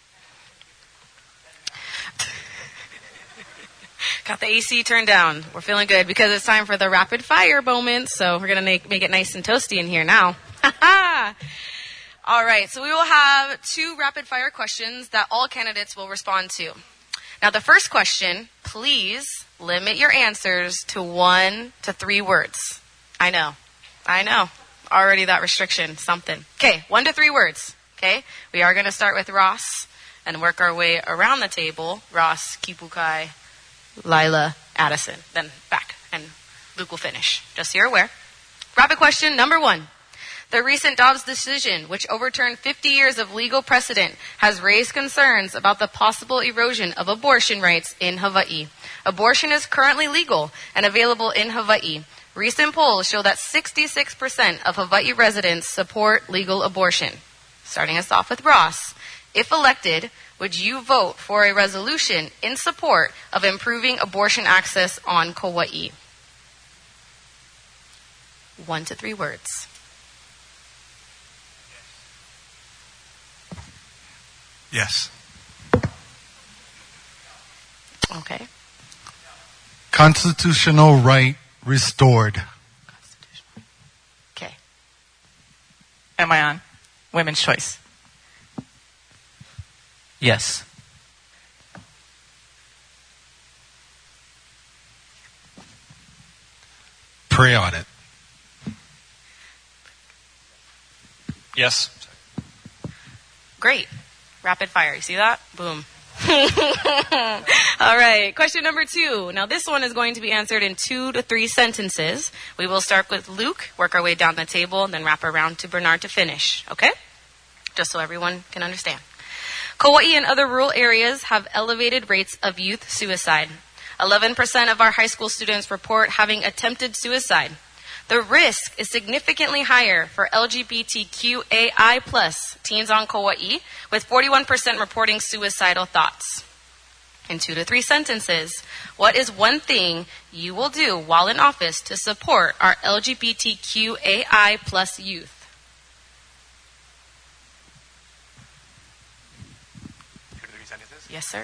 Got the AC turned down. We're feeling good because it's time for the rapid fire moment. So we're going to make it nice and toasty in here now. All right, so we will have 2 rapid fire questions that all candidates will respond to. Now, the first question, please limit your answers to 1 to 3 words. I know. Already that restriction, something. Okay, 1 to 3 words. Okay, we are going to start with Ross and work our way around the table. Ross, Kipukai, Lila, Addison, then back, and Luke will finish, just so you're aware. Rapid question number 1. The recent Dobbs decision, which overturned 50 years of legal precedent, has raised concerns about the possible erosion of abortion rights in Hawaii. Abortion is currently legal and available in Hawaii. Recent polls show that 66% of Hawaii residents support legal abortion. Starting us off with Ross. If elected, would you vote for a resolution in support of improving abortion access on Kauai? 1 to 3 words. Yes. Okay. Constitutional right restored. Okay. Am I on? Women's choice. Yes. Pray on it. Yes. Great. Rapid fire. You see that? Boom. All right. Question number 2. Now, this one is going to be answered in 2 to 3 sentences. We will start with Luke, work our way down the table, and then wrap around to Bernard to finish. Okay? Just so everyone can understand. Kauai and other rural areas have elevated rates of youth suicide. 11% of our high school students report having attempted suicide. The risk is significantly higher for LGBTQAI+ teens on Kauai, with 41% reporting suicidal thoughts. In 2 to 3 sentences, what is one thing you will do while in office to support our LGBTQAI+ youth? Yes, sir.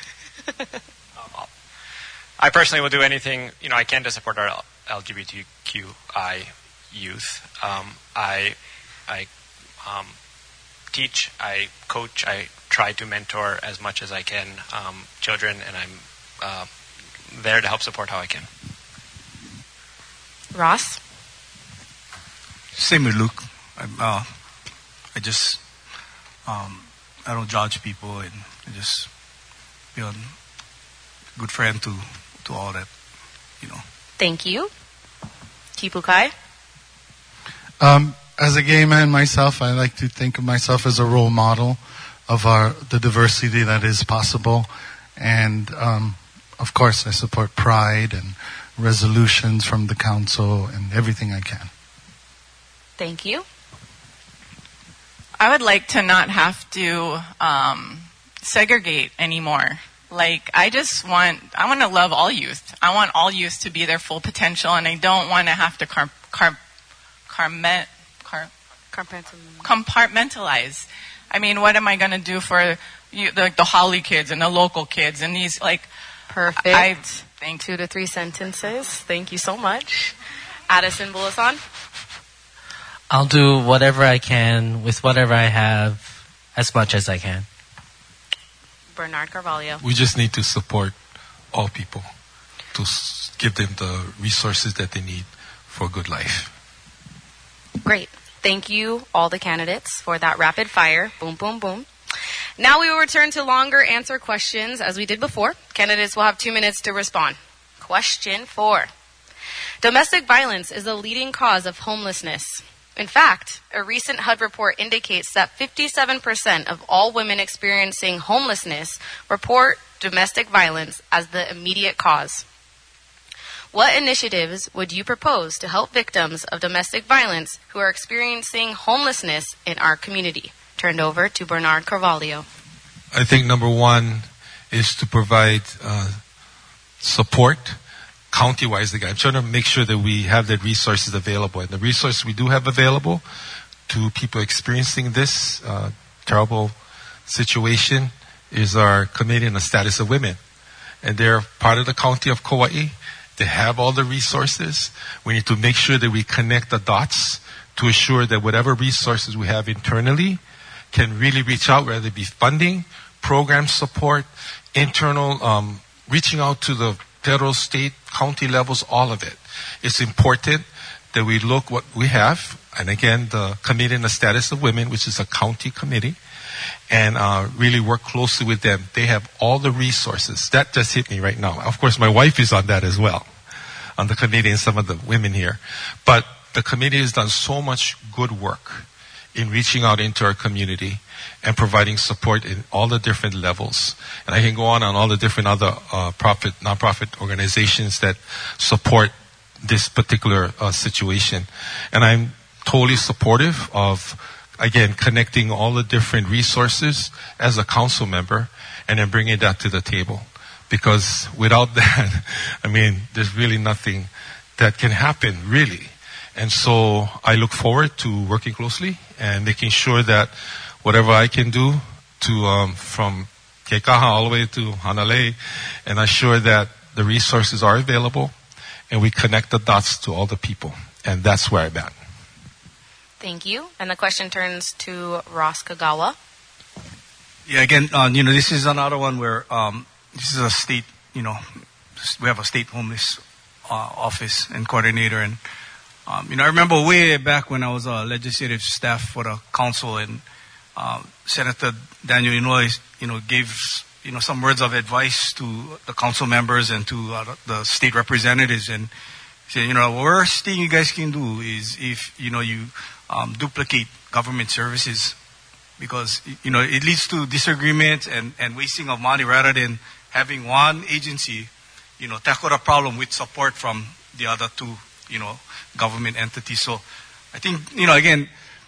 I personally will do anything I can to support our LGBTQI youth. I teach, I coach, I try to mentor as much as I can children, and I'm there to help support how I can. Ross? Same with Luke. I don't judge people, and I just be a good friend to all that, Thank you. Kipukai? As a gay man myself, I like to think of myself as a role model of the diversity that is possible. And, of course, I support Pride and resolutions from the council and everything I can. Thank you. I would like to not have to segregate anymore. I want to love all youth. I want all youth to be their full potential, and I don't want to have to compartmentalize. I mean, what am I going to do for the Holly kids and the local kids and these, Perfect. 2 to 3 sentences. Thank you so much. Addison Bulasan? I'll do whatever I can with whatever I have, as much as I can. Bernard Carvalho. We just need to support all people to give them the resources that they need for a good life. Great. Thank you, all the candidates, for that rapid fire. Boom, boom, boom. Now we will return to longer answer questions as we did before. Candidates will have 2 minutes to respond. Question 4. Domestic violence is the leading cause of homelessness. In fact, a recent HUD report indicates that 57% of all women experiencing homelessness report domestic violence as the immediate cause. What initiatives would you propose to help victims of domestic violence who are experiencing homelessness in our community? Turned over to Bernard Carvalho. I think number one is to provide support county-wise. Again, I'm trying to make sure that we have the resources available. And the resources we do have available to people experiencing this terrible situation is our Committee on the Status of Women. And they're part of the County of Kauai. They have all the resources. We need to make sure that we connect the dots to assure that whatever resources we have internally can really reach out, whether it be funding, program support, internal, reaching out to the federal, state, county levels, all of it. It's important that we look what we have, and again, the Committee on the Status of Women, which is a county committee, and really work closely with them. They have all the resources. That just hit me right now. Of course, my wife is on that as well, on the committee, and some of the women here. But the committee has done so much good work in reaching out into our community and providing support in all the different levels. And I can go on all the different other nonprofit organizations that support this particular situation. And I'm totally supportive of, again, connecting all the different resources as a council member and then bringing that to the table. Because without that, I mean, there's really nothing that can happen, really. And so I look forward to working closely and making sure that whatever I can do to from Kekaha all the way to Hanalei, and assure that the resources are available and we connect the dots to all the people. And that's where I'm at. Thank you. And the question turns to Ross Kagawa. Yeah, again, this is another one where this is a state, we have a state homeless office and coordinator. And, I remember way back when I was a legislative staff for the council, and Senator Daniel Inouye, gave, some words of advice to the council members and to the state representatives. And said, the worst thing you guys can do is if, you duplicate government services, because, it leads to disagreements and wasting of money rather than having one agency, tackle the problem with support from the other two, government entities. So I think, again,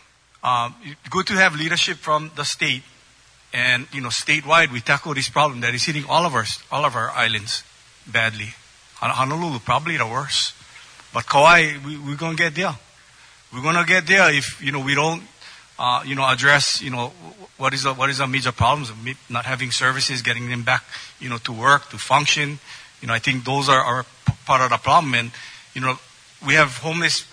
good to have leadership from the state, and, statewide we tackle this problem that is hitting all of our islands badly. Honolulu, probably the worst. But Kauai, we're going to get there. We're going to get there if, we don't, address, what is the major problems of not having services, getting them back, to work, to function. I think those are part of the problem. And, we have homeless,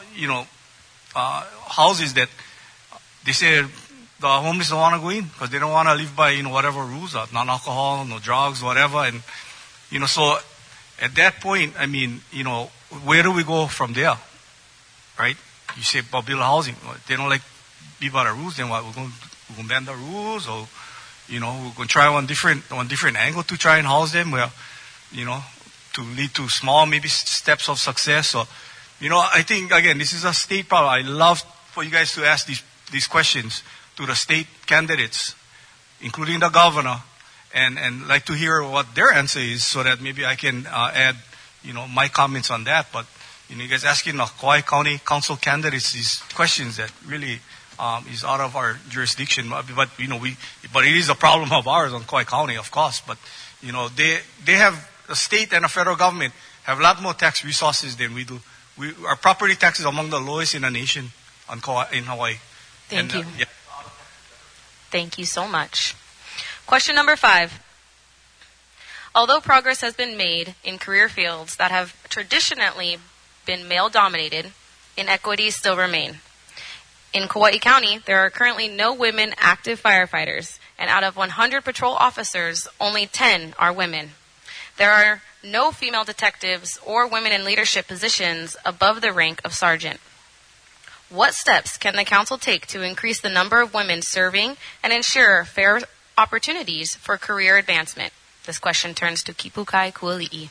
houses that they say the homeless don't want to go in because they don't want to live by, whatever rules are, non-alcohol, no drugs, whatever. And, so at that point, I mean, where do we go from there? Right? You say about build housing. They don't like be by the rules, then what? We're going to bend the rules, or, we're going to try one different angle to try and house them where, to lead to small, maybe steps of success. So, I think, again, this is a state problem. I love for you guys to ask these questions to the state candidates, including the governor, and like to hear what their answer is so that maybe I can add, my comments on that. But, you guys asking the Kauai County Council candidates these questions that really is out of our jurisdiction. But but it is a problem of ours on Kauai County, of course. But, they have, the state and the federal government have a lot more tax resources than we do. Our property tax is among the lowest in the nation in Hawaii. Thank you. Yeah. Thank you so much. Question number 5. Although progress has been made in career fields that have traditionally been male-dominated, inequities still remain. In Kauai County, there are currently no women active firefighters, and out of 100 patrol officers, only 10 are women. There are no female detectives or women in leadership positions above the rank of sergeant. What steps can the council take to increase the number of women serving and ensure fair opportunities for career advancement? This question turns to Kipukai Kuali'i.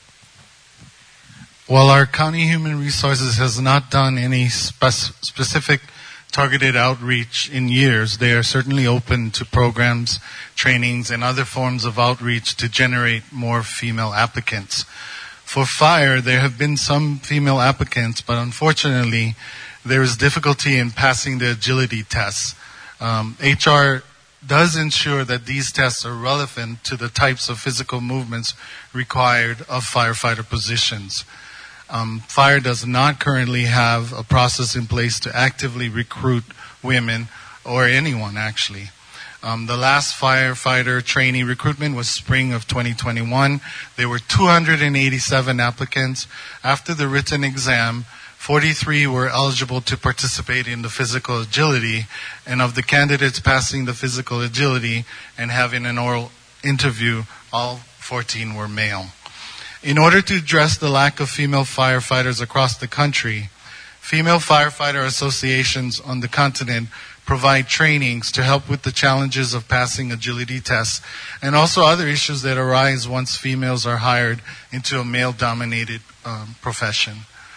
While our county human resources has not done any specific targeted outreach in years, they are certainly open to programs, trainings, and other forms of outreach to generate more female applicants. For fire, there have been some female applicants, but unfortunately, there is difficulty in passing the agility tests. HR does ensure that these tests are relevant to the types of physical movements required of firefighter positions. Fire does not currently have a process in place to actively recruit women or anyone, actually. The last firefighter trainee recruitment was spring of 2021. There were 287 applicants. After the written exam, 43 were eligible to participate in the physical agility, and of the candidates passing the physical agility and having an oral interview, all 14 were male. In order to address the lack of female firefighters across the country, female firefighter associations on the continent provide trainings to help with the challenges of passing agility tests and also other issues that arise once females are hired into a male-dominated profession.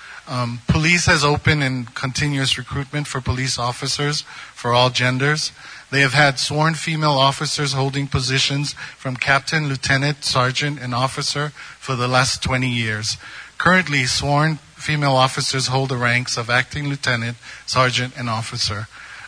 Police has open and continuous recruitment for police officers for all genders. They have had sworn female officers holding positions from captain, lieutenant, sergeant, and officer for the last 20 years. Currently, sworn female officers hold the ranks of acting lieutenant, sergeant, and officer.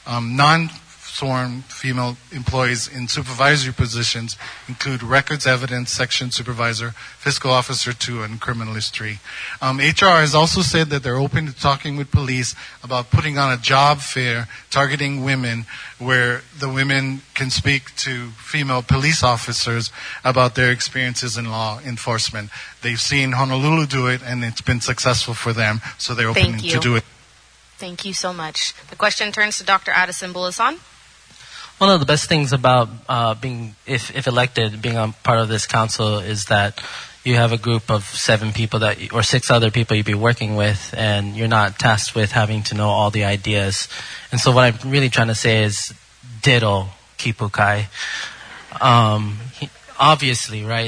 Non-sworn female employees in supervisory positions include records evidence section supervisor, fiscal officer 2, and criminalist 3. HR has also said that they're open to talking with police about putting on a job fair targeting women where the women can speak to female police officers about their experiences in law enforcement. They've seen Honolulu do it, and it's been successful for them, so they're open to do it. Thank you so much. The question turns to Dr. Addison Bulasan. One of the best things about being, if elected, being a part of this council is that you have a group of 7 people or 6 other people you'd be working with, and you're not tasked with having to know all the ideas. And so what I'm really trying to say is ditto Kipukai. Obviously, right?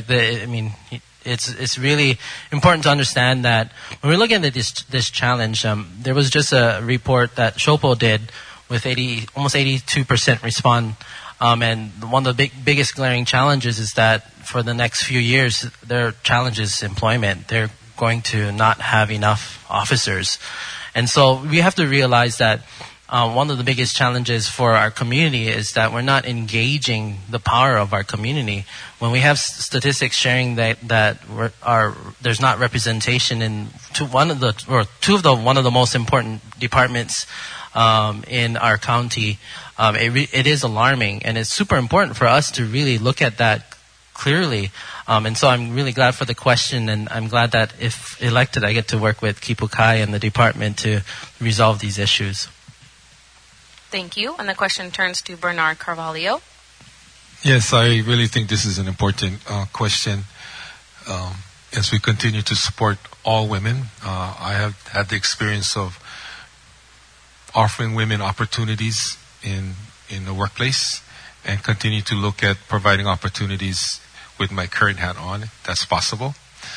It's really important to understand that when we're looking at this challenge, there was just a report that Shopo did with almost 82% respond. And one of the biggest glaring challenges is that for the next few years, their challenge is employment. They're going to not have enough officers. And so we have to realize that one of the biggest challenges for our community is that we're not engaging the power of our community. When we have statistics sharing that there's not representation in one of the most important departments in our county, it is alarming, and it's super important for us to really look at that clearly. And so I'm really glad for the question, and I'm glad that if elected, I get to work with Kipukai and the department to resolve these issues. Thank you. And the question turns to Bernard Carvalho. Yes, I really think this is an important question. As we continue to support all women, I have had the experience of offering women opportunities in the workplace and continue to look at providing opportunities with my current hat on. That's possible.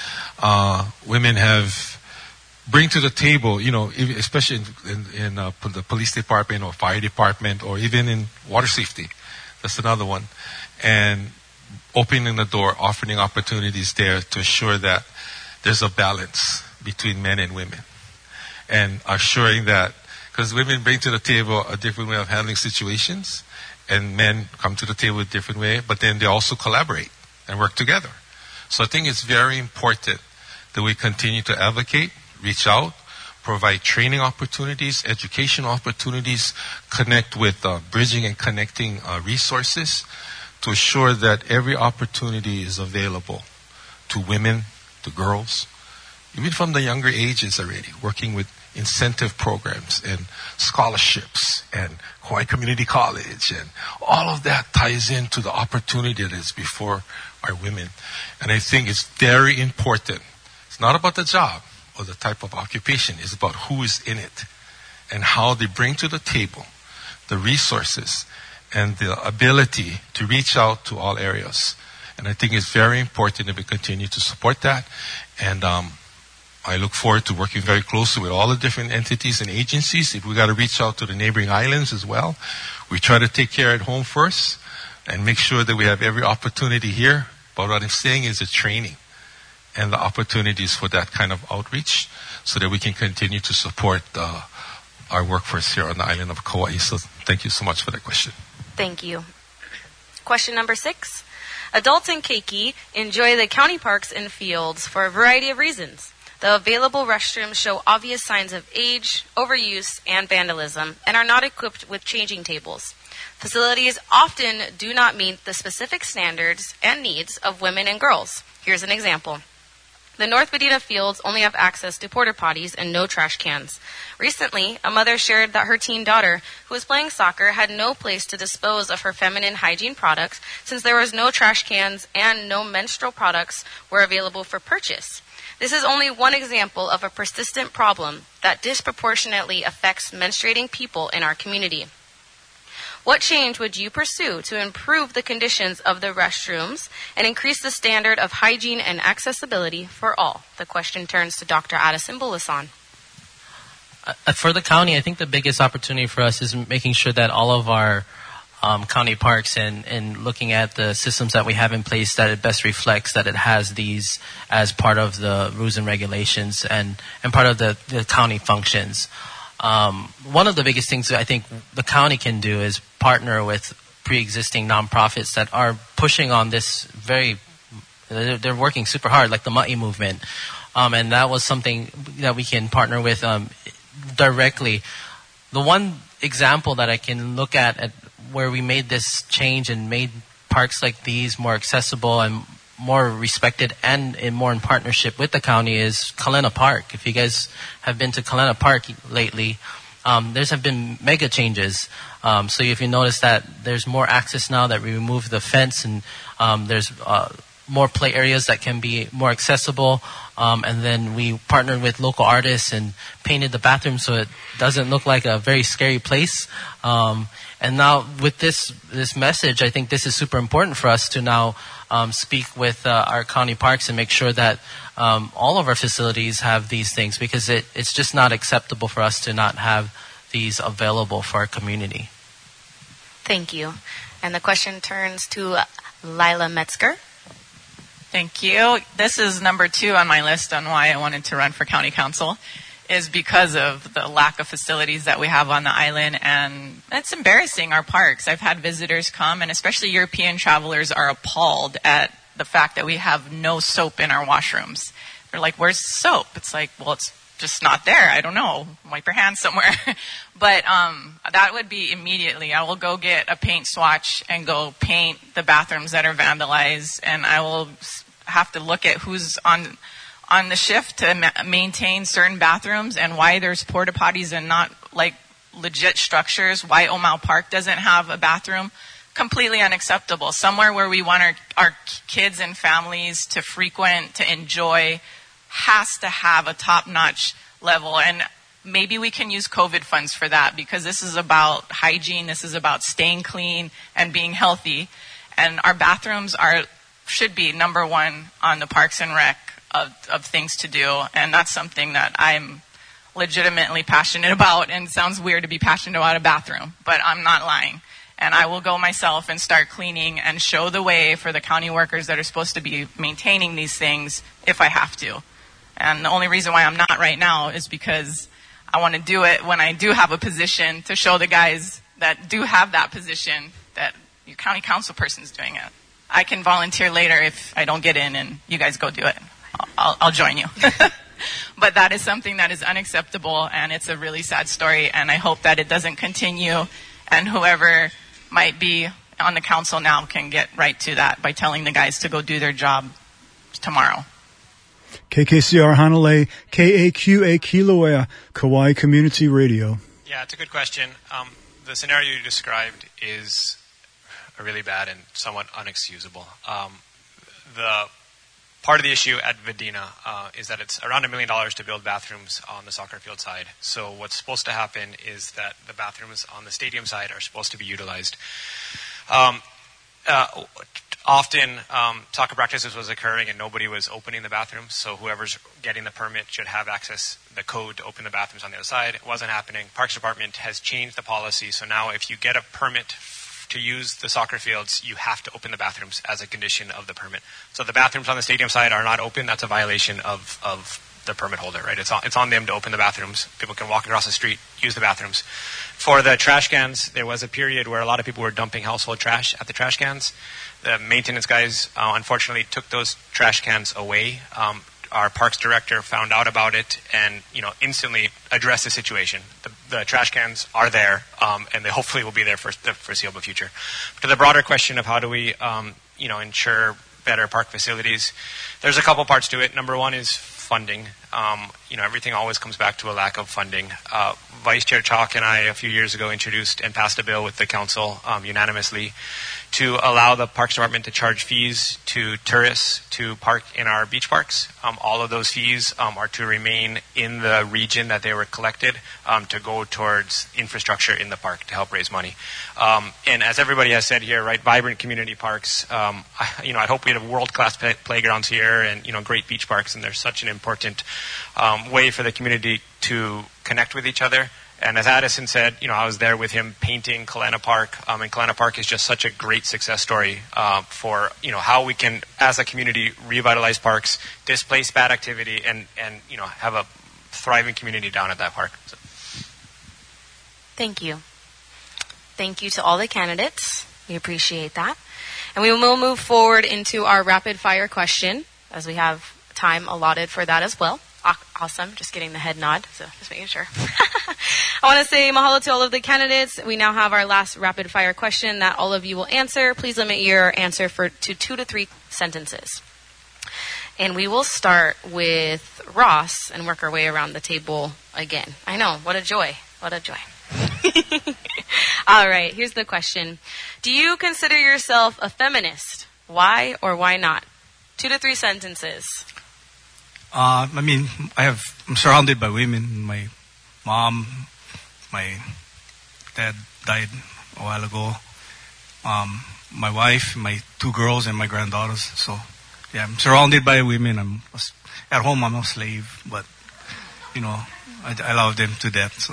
Women bring to the table, especially in the police department or fire department or even in water safety. That's another one. And opening the door, offering opportunities there to ensure that there's a balance between men and women. And assuring that, because women bring to the table a different way of handling situations, and men come to the table a different way, but then they also collaborate and work together. So I think it's very important that we continue to advocate, reach out, provide training opportunities, education opportunities, connect with bridging and connecting resources to assure that every opportunity is available to women, to girls, even from the younger ages already, working with incentive programs and scholarships and Hawaii Community College, and all of that ties into the opportunity that is before our women. And I think it's very important. It's not about the job or the type of occupation. It's about who is in it and how they bring to the table the resources and the ability to reach out to all areas. And I think it's very important that we continue to support that. And I look forward to working very closely with all the different entities and agencies. If we got to reach out to the neighboring islands as well, we try to take care at home first and make sure that we have every opportunity here. But what I'm saying is the training and the opportunities for that kind of outreach so that we can continue to support our workforce here on the island of Kauai. So thank you so much for that question. Thank you. Question number 6. Adults in Keiki enjoy the county parks and fields for a variety of reasons. The available restrooms show obvious signs of age, overuse, and vandalism, and are not equipped with changing tables. Facilities often do not meet the specific standards and needs of women and girls. Here's an example. The North Medina fields only have access to porta potties and no trash cans. Recently, a mother shared that her teen daughter, who was playing soccer, had no place to dispose of her feminine hygiene products since there was no trash cans and no menstrual products were available for purchase. This is only one example of a persistent problem that disproportionately affects menstruating people in our community. What change would you pursue to improve the conditions of the restrooms and increase the standard of hygiene and accessibility for all? The question turns to Dr. Addison Bulasan. For the county, I think the biggest opportunity for us is making sure that all of our county parks and looking at the systems that we have in place, that it best reflects that it has these as part of the rules and regulations and part of the county functions. One of the biggest things that I think the county can do is partner with pre-existing nonprofits that are pushing on this they're working super hard, like the Ma'i movement. And that was something that we can partner with directly. The one example that I can look at where we made this change and made parks like these more accessible and more respected and more in partnership with the county is Kalena Park. If you guys have been to Kalena Park lately, there's have been mega changes. So if you notice that there's more access now that we removed the fence and there's more play areas that can be more accessible. And then we partnered with local artists and painted the bathroom so it doesn't look like a very scary place. And now with this message, I think this is super important for us to now speak with our county parks and make sure that all of our facilities have these things, because it's just not acceptable for us to not have these available for our community. Thank you. And the question turns to Lila Metzger. Thank you. This is number 2 on my list on why I wanted to run for county council, is because of the lack of facilities that we have on the island, and it's embarrassing our parks. I've had visitors come, and especially European travelers are appalled at the fact that we have no soap in our washrooms. They're like, where's soap? It's like, well, it's just not there. I don't know. Wipe your hands somewhere. But that would be immediately. I will go get a paint swatch and go paint the bathrooms that are vandalized, and I will have to look at who's on the shift to maintain certain bathrooms and why there's porta potties and not like legit structures, why Omao Park doesn't have a bathroom. Completely unacceptable. Somewhere where we want our kids and families to frequent, to enjoy, has to have a top-notch level. And maybe we can use COVID funds for that, because this is about hygiene, this is about staying clean and being healthy. And our bathrooms should be number 1 on the Parks and Rec of things to do, and that's something that I'm legitimately passionate about. And it sounds weird to be passionate about a bathroom, but I'm not lying. And I will go myself and start cleaning and show the way for the county workers that are supposed to be maintaining these things if I have to. And the only reason why I'm not right now is because I want to do it when I do have a position, to show the guys that do have that position that your county council person's doing it. I can volunteer later if I don't get in and you guys go do it. I'll join you. But that is something that is unacceptable, and it's a really sad story, and I hope that it doesn't continue, and whoever might be on the council now can get right to that by telling the guys to go do their job tomorrow. KKCR Hanalei, KAQA Kilauea, Kauai Community Radio. Yeah, it's a good question. The scenario you described is really bad and somewhat unexcusable. The part of the issue at Vidina is that it's around $1 million to build bathrooms on the soccer field side. So what's supposed to happen is that the bathrooms on the stadium side are supposed to be utilized. Often, soccer practices was occurring and nobody was opening the bathrooms, so whoever's getting the permit should have access, the code to open the bathrooms on the other side. It wasn't happening. Parks Department has changed the policy, so now if you get a permit to use the soccer fields, you have to open the bathrooms as a condition of the permit. So the bathrooms on the stadium side are not open. That's a violation of the permit holder, right? It's on them to open the bathrooms. People can walk across the street, use the bathrooms. For the trash cans, there was a period where a lot of people were dumping household trash at the trash cans. The maintenance guys, unfortunately, took those trash cans away. Our parks director found out about it and, instantly addressed the situation. The trash cans are there, and they hopefully will be there for the foreseeable future. But to the broader question of how do we, ensure better park facilities, there's a couple parts to it. Number one is funding. Everything always comes back to a lack of funding. Vice Chair Chalk and I, a few years ago, introduced and passed a bill with the council unanimously to allow the Parks Department to charge fees to tourists to park in our beach parks. All of those fees are to remain in the region that they were collected to go towards infrastructure in the park to help raise money. And as everybody has said here, right, vibrant community parks. I hope we have world-class playgrounds here and great beach parks, and they're such an important way for the community to connect with each other. And as Addison said, I was there with him painting Kalana Park, and Kalana Park is just such a great success story for how we can, as a community, revitalize parks, displace bad activity, and have a thriving community down at that park. So. Thank you. Thank you to all the candidates. We appreciate that. And we will move forward into our rapid fire question, as we have time allotted for that as well. Awesome. Just getting the head nod, so just making sure. I want to say mahalo to all of the candidates. We now have our last rapid fire question that all of you will answer. Please limit your answer to 2 to 3 sentences. And we will start with Ross and work our way around the table again. I know. What a joy. What a joy. All right. Here's the question. Do you consider yourself a feminist? Why or why not? 2 to 3 sentences. I'm surrounded by women. My mom, my dad died a while ago. My wife, my 2 girls, and my granddaughters. So, yeah, I'm surrounded by women. At home, I'm a slave, but, I love them to death, so.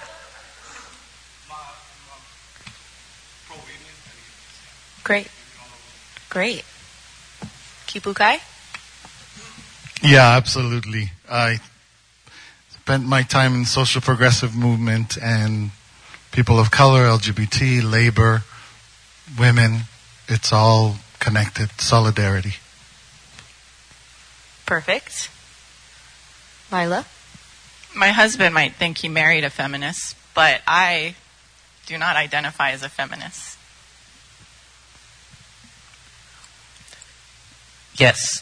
Great. Kipukai? Yeah, absolutely. I spent my time in social progressive movement and people of color, LGBT, labor, women. It's all connected. Solidarity. Perfect. Lila? My husband might think he married a feminist, but I do not identify as a feminist. Yes.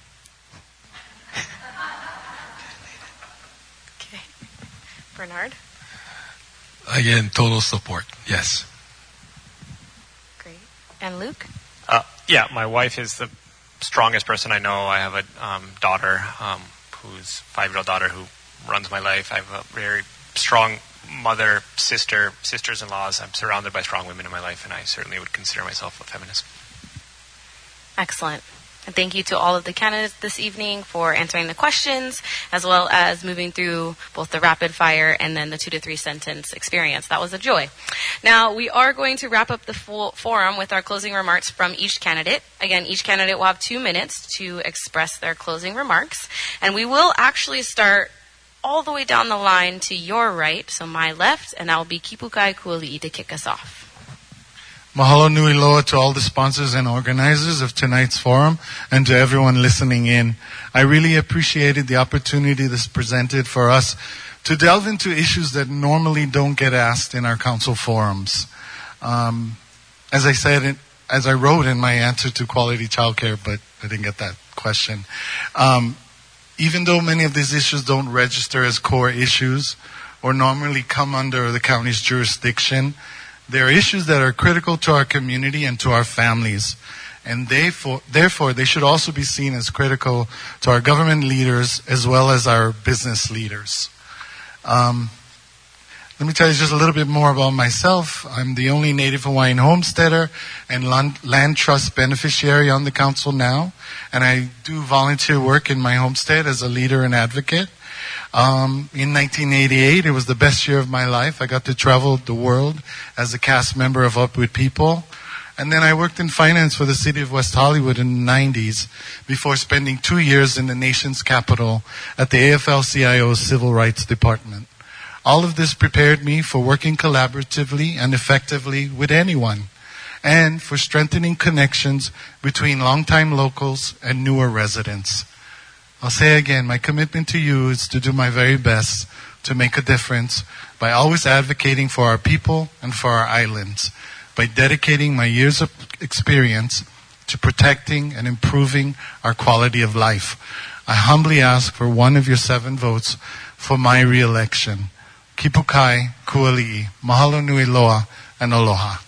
Okay. Bernard? Again, total support. Yes. Great. And Luke? Yeah, my wife is the strongest person I know. I have a daughter who's 5-year-old daughter who runs my life. I have a very strong mother, sisters-in-laws. I'm surrounded by strong women in my life, and I certainly would consider myself a feminist. Excellent. And thank you to all of the candidates this evening for answering the questions, as well as moving through both the rapid fire and then the 2 to 3 sentence experience. That was a joy. Now, we are going to wrap up the full forum with our closing remarks from each candidate. Again, each candidate will have 2 minutes to express their closing remarks. And we will actually start all the way down the line to your right, so my left, and that will be Kipukai Kuali'i to kick us off. Mahalo nui loa to all the sponsors and organizers of tonight's forum and to everyone listening in. I really appreciated the opportunity this presented for us to delve into issues that normally don't get asked in our council forums. As I wrote in my answer to quality childcare, but I didn't get that question. Even though many of these issues don't register as core issues or normally come under the county's jurisdiction, there are issues that are critical to our community and to our families. and therefore they should also be seen as critical to our government leaders as well as our business leaders. Let me tell you just a little bit more about myself. I'm the only Native Hawaiian homesteader and land trust beneficiary on the council now, and I do volunteer work in my homestead as a leader and advocate. In 1988, it was the best year of my life. I got to travel the world as a cast member of Up With People. And then I worked in finance for the city of West Hollywood in the 90s before spending 2 years in the nation's capital at the AFL-CIO's Civil Rights Department. All of this prepared me for working collaboratively and effectively with anyone, and for strengthening connections between longtime locals and newer residents. I'll say again, my commitment to you is to do my very best to make a difference by always advocating for our people and for our islands, by dedicating my years of experience to protecting and improving our quality of life. I humbly ask for one of your 7 votes for my re-election. Kipukai, Kuali'i, Mahalo Nui Loa, and Aloha.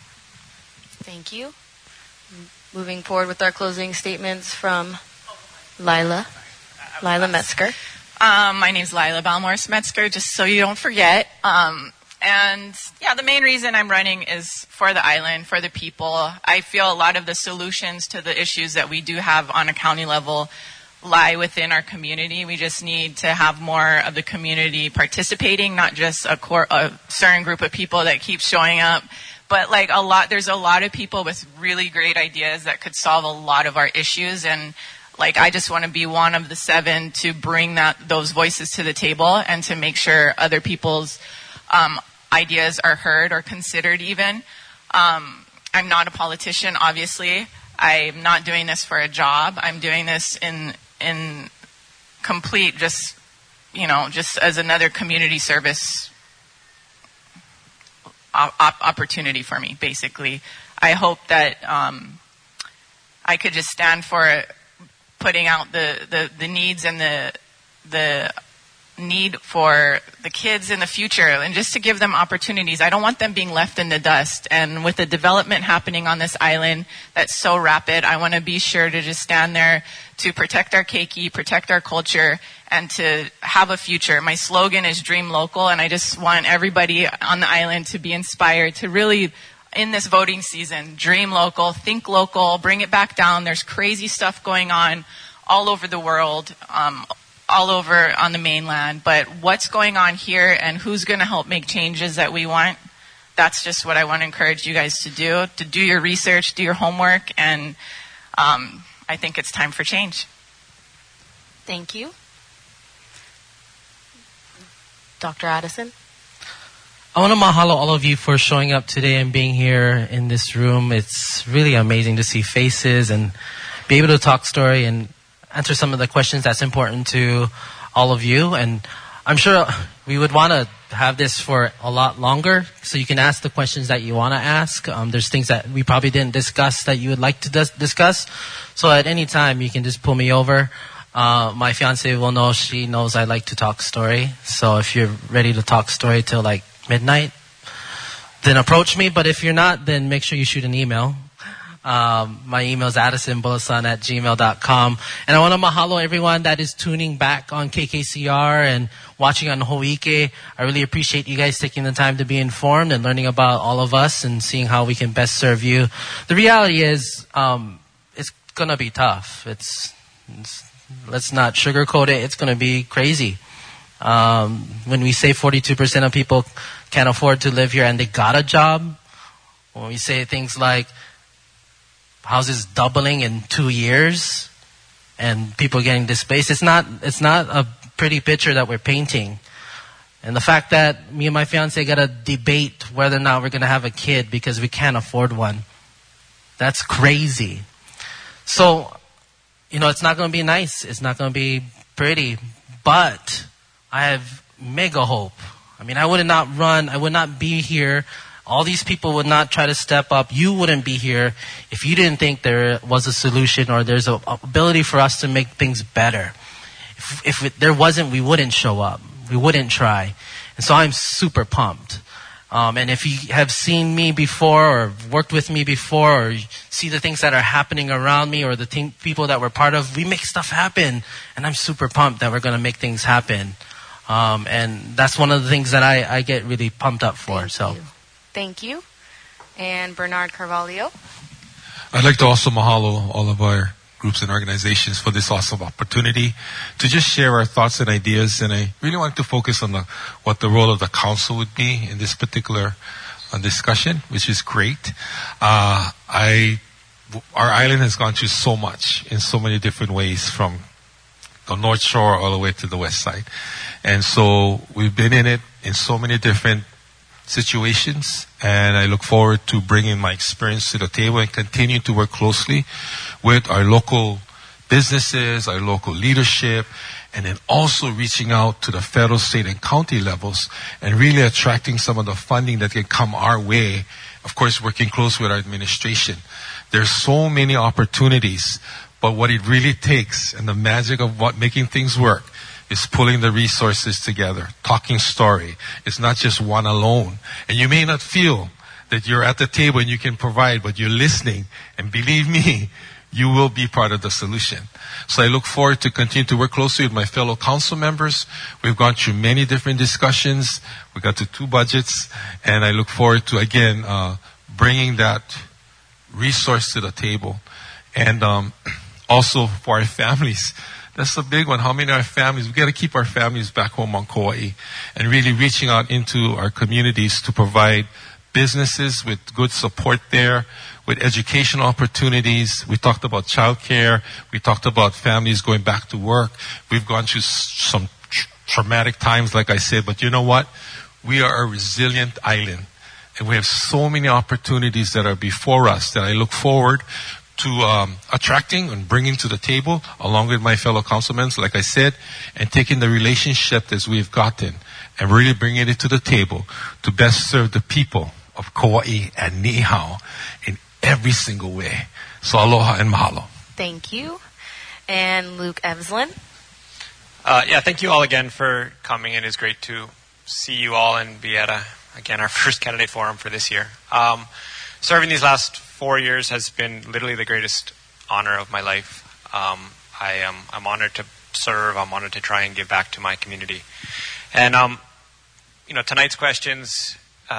Thank you. Moving forward with our closing statements from Lila Metzger. My name's Lila Balmores Metzger, just so you don't forget. And the main reason I'm running is for the island, for the people. I feel a lot of the solutions to the issues that we do have on a county level lie within our community. We just need to have more of the community participating, not just a certain group of people that keep showing up. But there's a lot of people with really great ideas that could solve a lot of our issues, and I just want to be one of the 7 to bring those voices to the table and to make sure other people's ideas are heard or considered even. I'm not a politician, obviously. I'm not doing this for a job. I'm doing this in complete just as another community service opportunity for me, basically. I hope that I could just stand for putting out the needs and the need for the kids in the future, and just to give them opportunities. I don't want them being left in the dust. And with the development happening on this island that's so rapid, I want to be sure to just stand there to protect our keiki, protect our culture, and to have a future. My slogan is Dream Local, and I just want everybody on the island to be inspired to really, in this voting season, dream local, think local, bring it back down. There's crazy stuff going on all over the world, all over on the mainland, but what's going on here and who's going to help make changes that we want, that's just what I want to encourage you guys to do your research, do your homework, and I think it's time for change. Thank you. Dr. Addison? I want to mahalo all of you for showing up today and being here in this room. It's really amazing to see faces and be able to talk story and answer some of the questions that's important to all of you. And I'm sure we would want to have this for a lot longer so you can ask the questions that you want to ask. There's things that we probably didn't discuss that you would like to discuss. So at any time, you can just pull me over. My fiance will know, she knows I like to talk story. So if you're ready to talk story till midnight, then approach me. But if you're not, then make sure you shoot an email. My email is addisonbulasan@gmail.com. And I want to mahalo everyone that is tuning back on KKCR and watching on Ho'ike. I really appreciate you guys taking the time to be informed and learning about all of us and seeing how we can best serve you. The reality is, it's going to be tough. Let's not sugarcoat it. It's going to be crazy. When we say 42% of people can't afford to live here and they got a job, when we say things like houses doubling in 2 years and people getting displaced, it's not a pretty picture that we're painting. And the fact that me and my fiance got to debate whether or not we're going to have a kid because we can't afford one, that's crazy. So, it's not going to be nice. It's not going to be pretty. But I have mega hope. I would not run. I would not be here. All these people would not try to step up. You wouldn't be here if you didn't think there was a solution or there's an ability for us to make things better. If there wasn't, we wouldn't show up. We wouldn't try. And so I'm super pumped. And if you have seen me before or worked with me before or see the things that are happening around me or the people that we're part of, we make stuff happen. And I'm super pumped that we're going to make things happen. And that's one of the things that I get really pumped up for. Thank you. And Bernard Carvalho. I'd like to also mahalo all of our groups and organizations for this awesome opportunity to just share our thoughts and ideas. And I really want to focus on what the role of the council would be in this particular discussion, which is great. Our island has gone through so much in so many different ways, from the North Shore all the way to the West Side. And so we've been in it in so many different situations, and I look forward to bringing my experience to the table and continue to work closely with our local businesses, our local leadership, and then also reaching out to the federal, state, and county levels and really attracting some of the funding that can come our way. Of course, working close with our administration. There's so many opportunities, but what it really takes and the magic of making things work is pulling the resources together, talking story. It's not just one alone. And you may not feel that you're at the table and you can provide, but you're listening. And believe me, you will be part of the solution. So I look forward to continue to work closely with my fellow council members. We've gone through many different discussions. We got to 2 budgets. And I look forward to, again, bringing that resource to the table. And also for our families. That's a big one. How many of our families? We've got to keep our families back home on Kauai and really reaching out into our communities to provide businesses with good support there, with educational opportunities. We talked about childcare. We talked about families going back to work. We've gone through some traumatic times, like I said, but you know what? We are a resilient island, and we have so many opportunities that are before us that I look forward to attracting and bringing to the table, along with my fellow councilmen, like I said, and taking the relationship that we've gotten and really bringing it to the table to best serve the people of Kauai and Niihau in every single way. So aloha and mahalo. Thank you. And Luke Evslin. Thank you all again for coming. It is great to see you all and be at our first candidate forum for this year. Serving these last 4 years has been literally the greatest honor of my life. I'm honored to serve. I'm honored to try and give back to my community. And tonight's questions,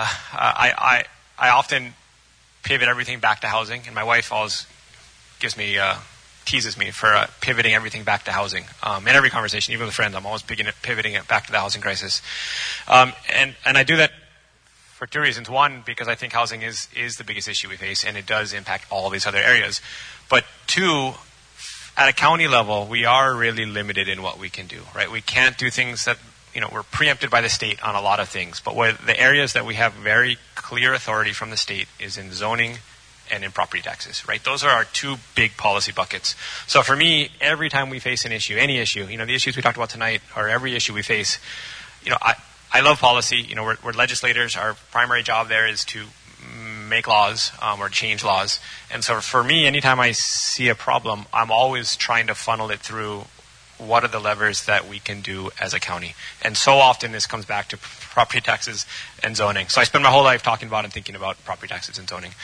I often pivot everything back to housing, and my wife always teases me for pivoting everything back to housing. In every conversation, even with friends, I'm always pivoting it back to the housing crisis. And I do that for 2 reasons. One, because I think housing is the biggest issue we face, and it does impact all these other areas. But 2, at a county level, we are really limited in what we can do, right? We can't do things that, we're preempted by the state on a lot of things. But the areas that we have very clear authority from the state is in zoning and in property taxes, right? Those are our 2 big policy buckets. So for me, every time we face an issue, any issue, the issues we talked about tonight, or every issue we face, I love policy. We're legislators. Our primary job there is to make laws or change laws. And so for me, anytime I see a problem, I'm always trying to funnel it through what are the levers that we can do as a county. And so often this comes back to property taxes and zoning. So I spend my whole life talking about and thinking about property taxes and zoning.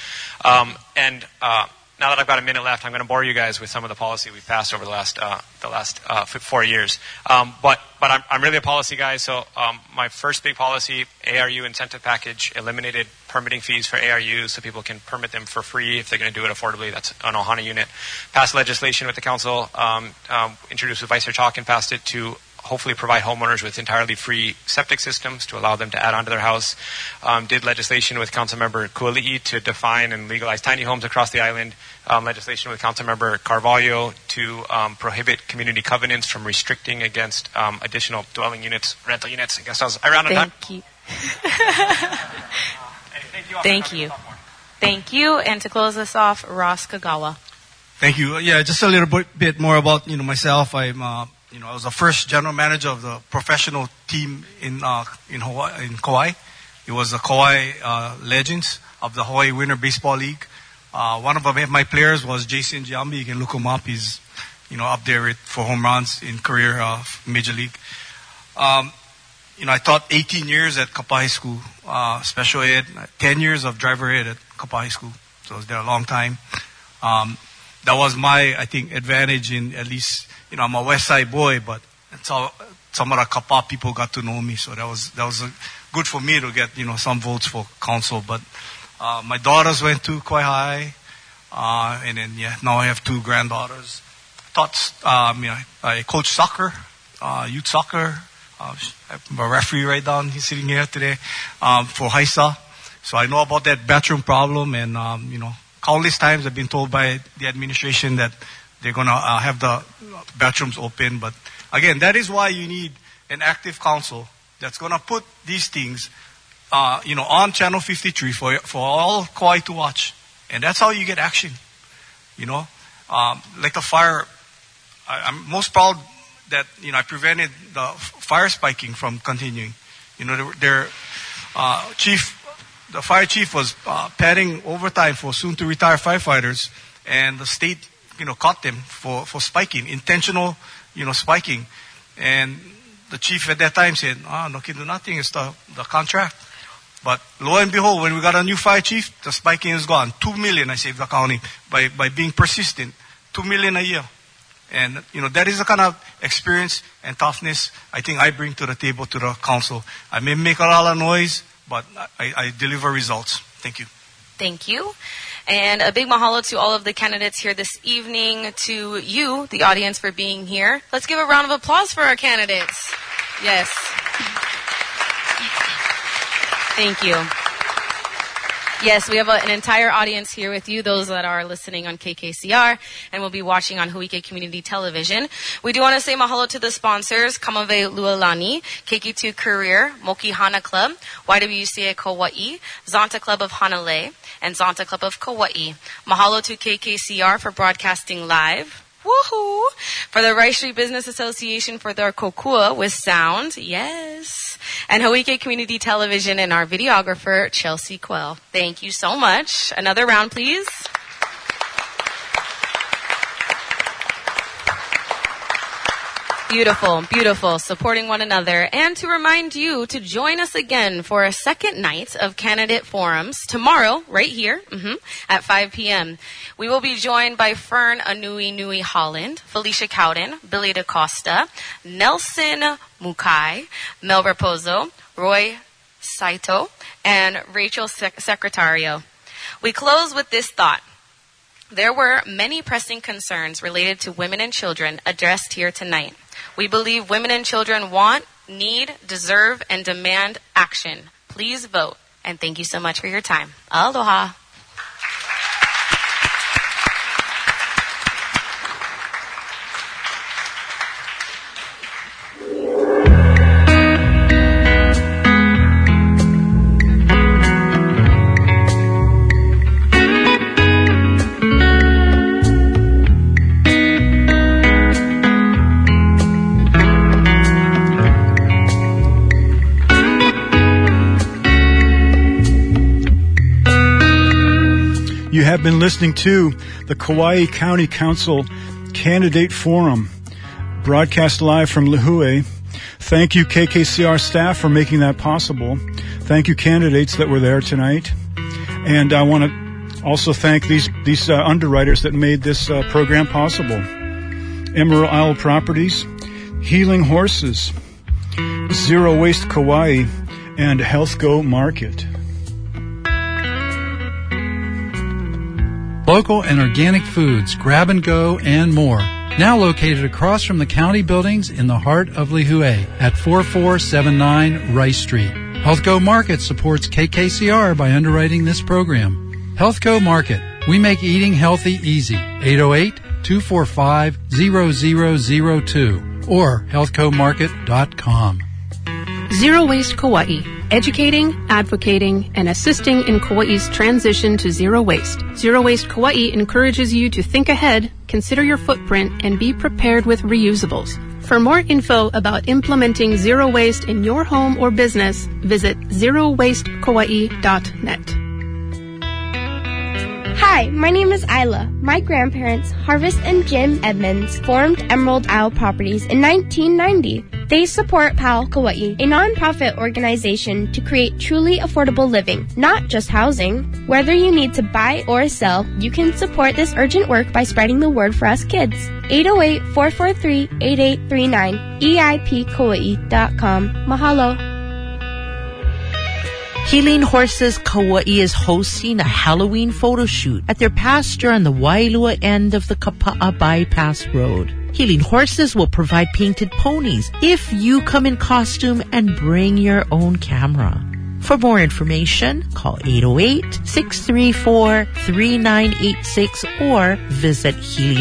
Now that I've got a minute left, I'm going to bore you guys with some of the policy we've passed over the last 4 years. But I'm really a policy guy. So my first big policy, ARU incentive package, eliminated permitting fees for ARUs so people can permit them for free if they're going to do it affordably. That's an Ohana unit. Passed legislation with the council, introduced with Vice Chair Chalk and passed it to hopefully provide homeowners with entirely free septic systems to allow them to add onto their house. Did legislation with Councilmember Kuali'i to define and legalize tiny homes across the island. Legislation with Councilmember Carvalho to prohibit community covenants from restricting against additional dwelling units, rental units. I guess I ran out of time. Thank you. Thank you. And to close this off, Ross Kagawa. Thank you. Yeah, just a little bit more about myself. I'm I was the first general manager of the professional team in Hawaii, in Kauai. It was the Kauai Legends of the Hawaii Winter Baseball League. One of my players was Jason Giambi. You can look him up. He's up there for home runs in career Major League. I taught 18 years at Kapa High School, special ed, 10 years of driver ed at Kapa High School. So I was there a long time. That was my, I think, advantage in at least, I'm a West Side boy, but that's how some of the Kapa people got to know me. So that was good for me to get, some votes for council. But my daughters went to Kauai High, and then, now I have 2 granddaughters. I coach soccer, youth soccer. I'm a referee right down, he's sitting here today, for Haisa. So I know about that bathroom problem, and, countless times I've been told by the administration that they're going to have the bathrooms open. But again, that is why you need an active council that's going to put these things, on Channel 53 for all Kauai to watch. And that's how you get action. Like the fire, I'm most proud that, I prevented the fire spiking from continuing. The fire chief was padding overtime for soon-to-retire firefighters, and the state, caught them for spiking, intentional, spiking. And the chief at that time said, no can do nothing, it's the contract. But lo and behold, when we got a new fire chief, the spiking is gone. 2 million I saved the county by being persistent. 2 million a year. And, that is the kind of experience and toughness I think I bring to the table, to the council. I may make a lot of noise, but I deliver results. Thank you. Thank you. And a big mahalo to all of the candidates here this evening, to you, the audience, for being here. Let's give a round of applause for our candidates. Yes. Thank you. Yes, we have an entire audience here with you, those that are listening on KKCR and will be watching on Huike Community Television. We do want to say mahalo to the sponsors, Kamave Lualani, KK2 Career, Moki Hana Club, YWCA Kauai, Zonta Club of Hanalei, and Zonta Club of Kauai. Mahalo to KKCR for broadcasting live. Woohoo! For the Rice Street Business Association for their kokua with sound. Yes. And Huike Community Television and our videographer, Chelsea Quell. Thank you so much. Another round, please. Beautiful, beautiful. Supporting one another. And to remind you to join us again for a second night of candidate forums tomorrow, right here, at 5 p.m. We will be joined by Fern Anui Nui Holland, Felicia Cowden, Billy DaCosta, Nelson Mukai, Mel Raposo, Roy Saito, and Rachel Secretario. We close with this thought. There were many pressing concerns related to women and children addressed here tonight. We believe women and children want, need, deserve, and demand action. Please vote. And thank you so much for your time. Aloha. You have been listening to the Kauai County Council Candidate Forum, broadcast live from Lihue. Thank you, KKCR staff, for making that possible. Thank you, candidates that were there tonight. And I want to also thank these underwriters that made this program possible. Emerald Isle Properties, Healing Horses, Zero Waste Kauai, and HealthGo Market. Local and organic foods, grab and go, and more. Now located across from the county buildings in the heart of Lihue at 4479 Rice Street. HealthGo Market supports KKCR by underwriting this program. HealthGo Market. We make eating healthy easy. 808-245-0002 or healthcomarket.com. Zero Waste Kauai. Educating, advocating, and assisting in Kauai's transition to zero waste. Zero Waste Kauai encourages you to think ahead, consider your footprint, and be prepared with reusables. For more info about implementing zero waste in your home or business, visit zerowastekauai.net. Hi, my name is Isla. My grandparents, Harvest and Jim Edmonds, formed Emerald Isle Properties in 1990. They support PAL Kauai, a nonprofit organization to create truly affordable living, not just housing. Whether you need to buy or sell, you can support this urgent work by spreading the word for us kids. 808-443-8839, EIPKauai.com. Mahalo. Healing Horses Kauai is hosting a Halloween photo shoot at their pasture on the Wailua end of the Kapa'a Bypass Road. Healing Horses will provide painted ponies if you come in costume and bring your own camera. For more information, call 808-634-3986 or visit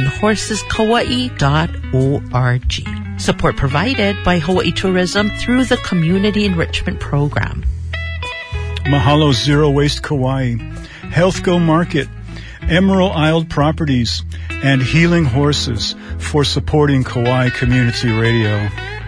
healinghorseskauai.org. Support provided by Hawaii Tourism through the Community Enrichment Program. Mahalo Zero Waste Kauai, Health Go Market, Emerald Isle Properties, and Healing Horses for supporting Kauai Community Radio.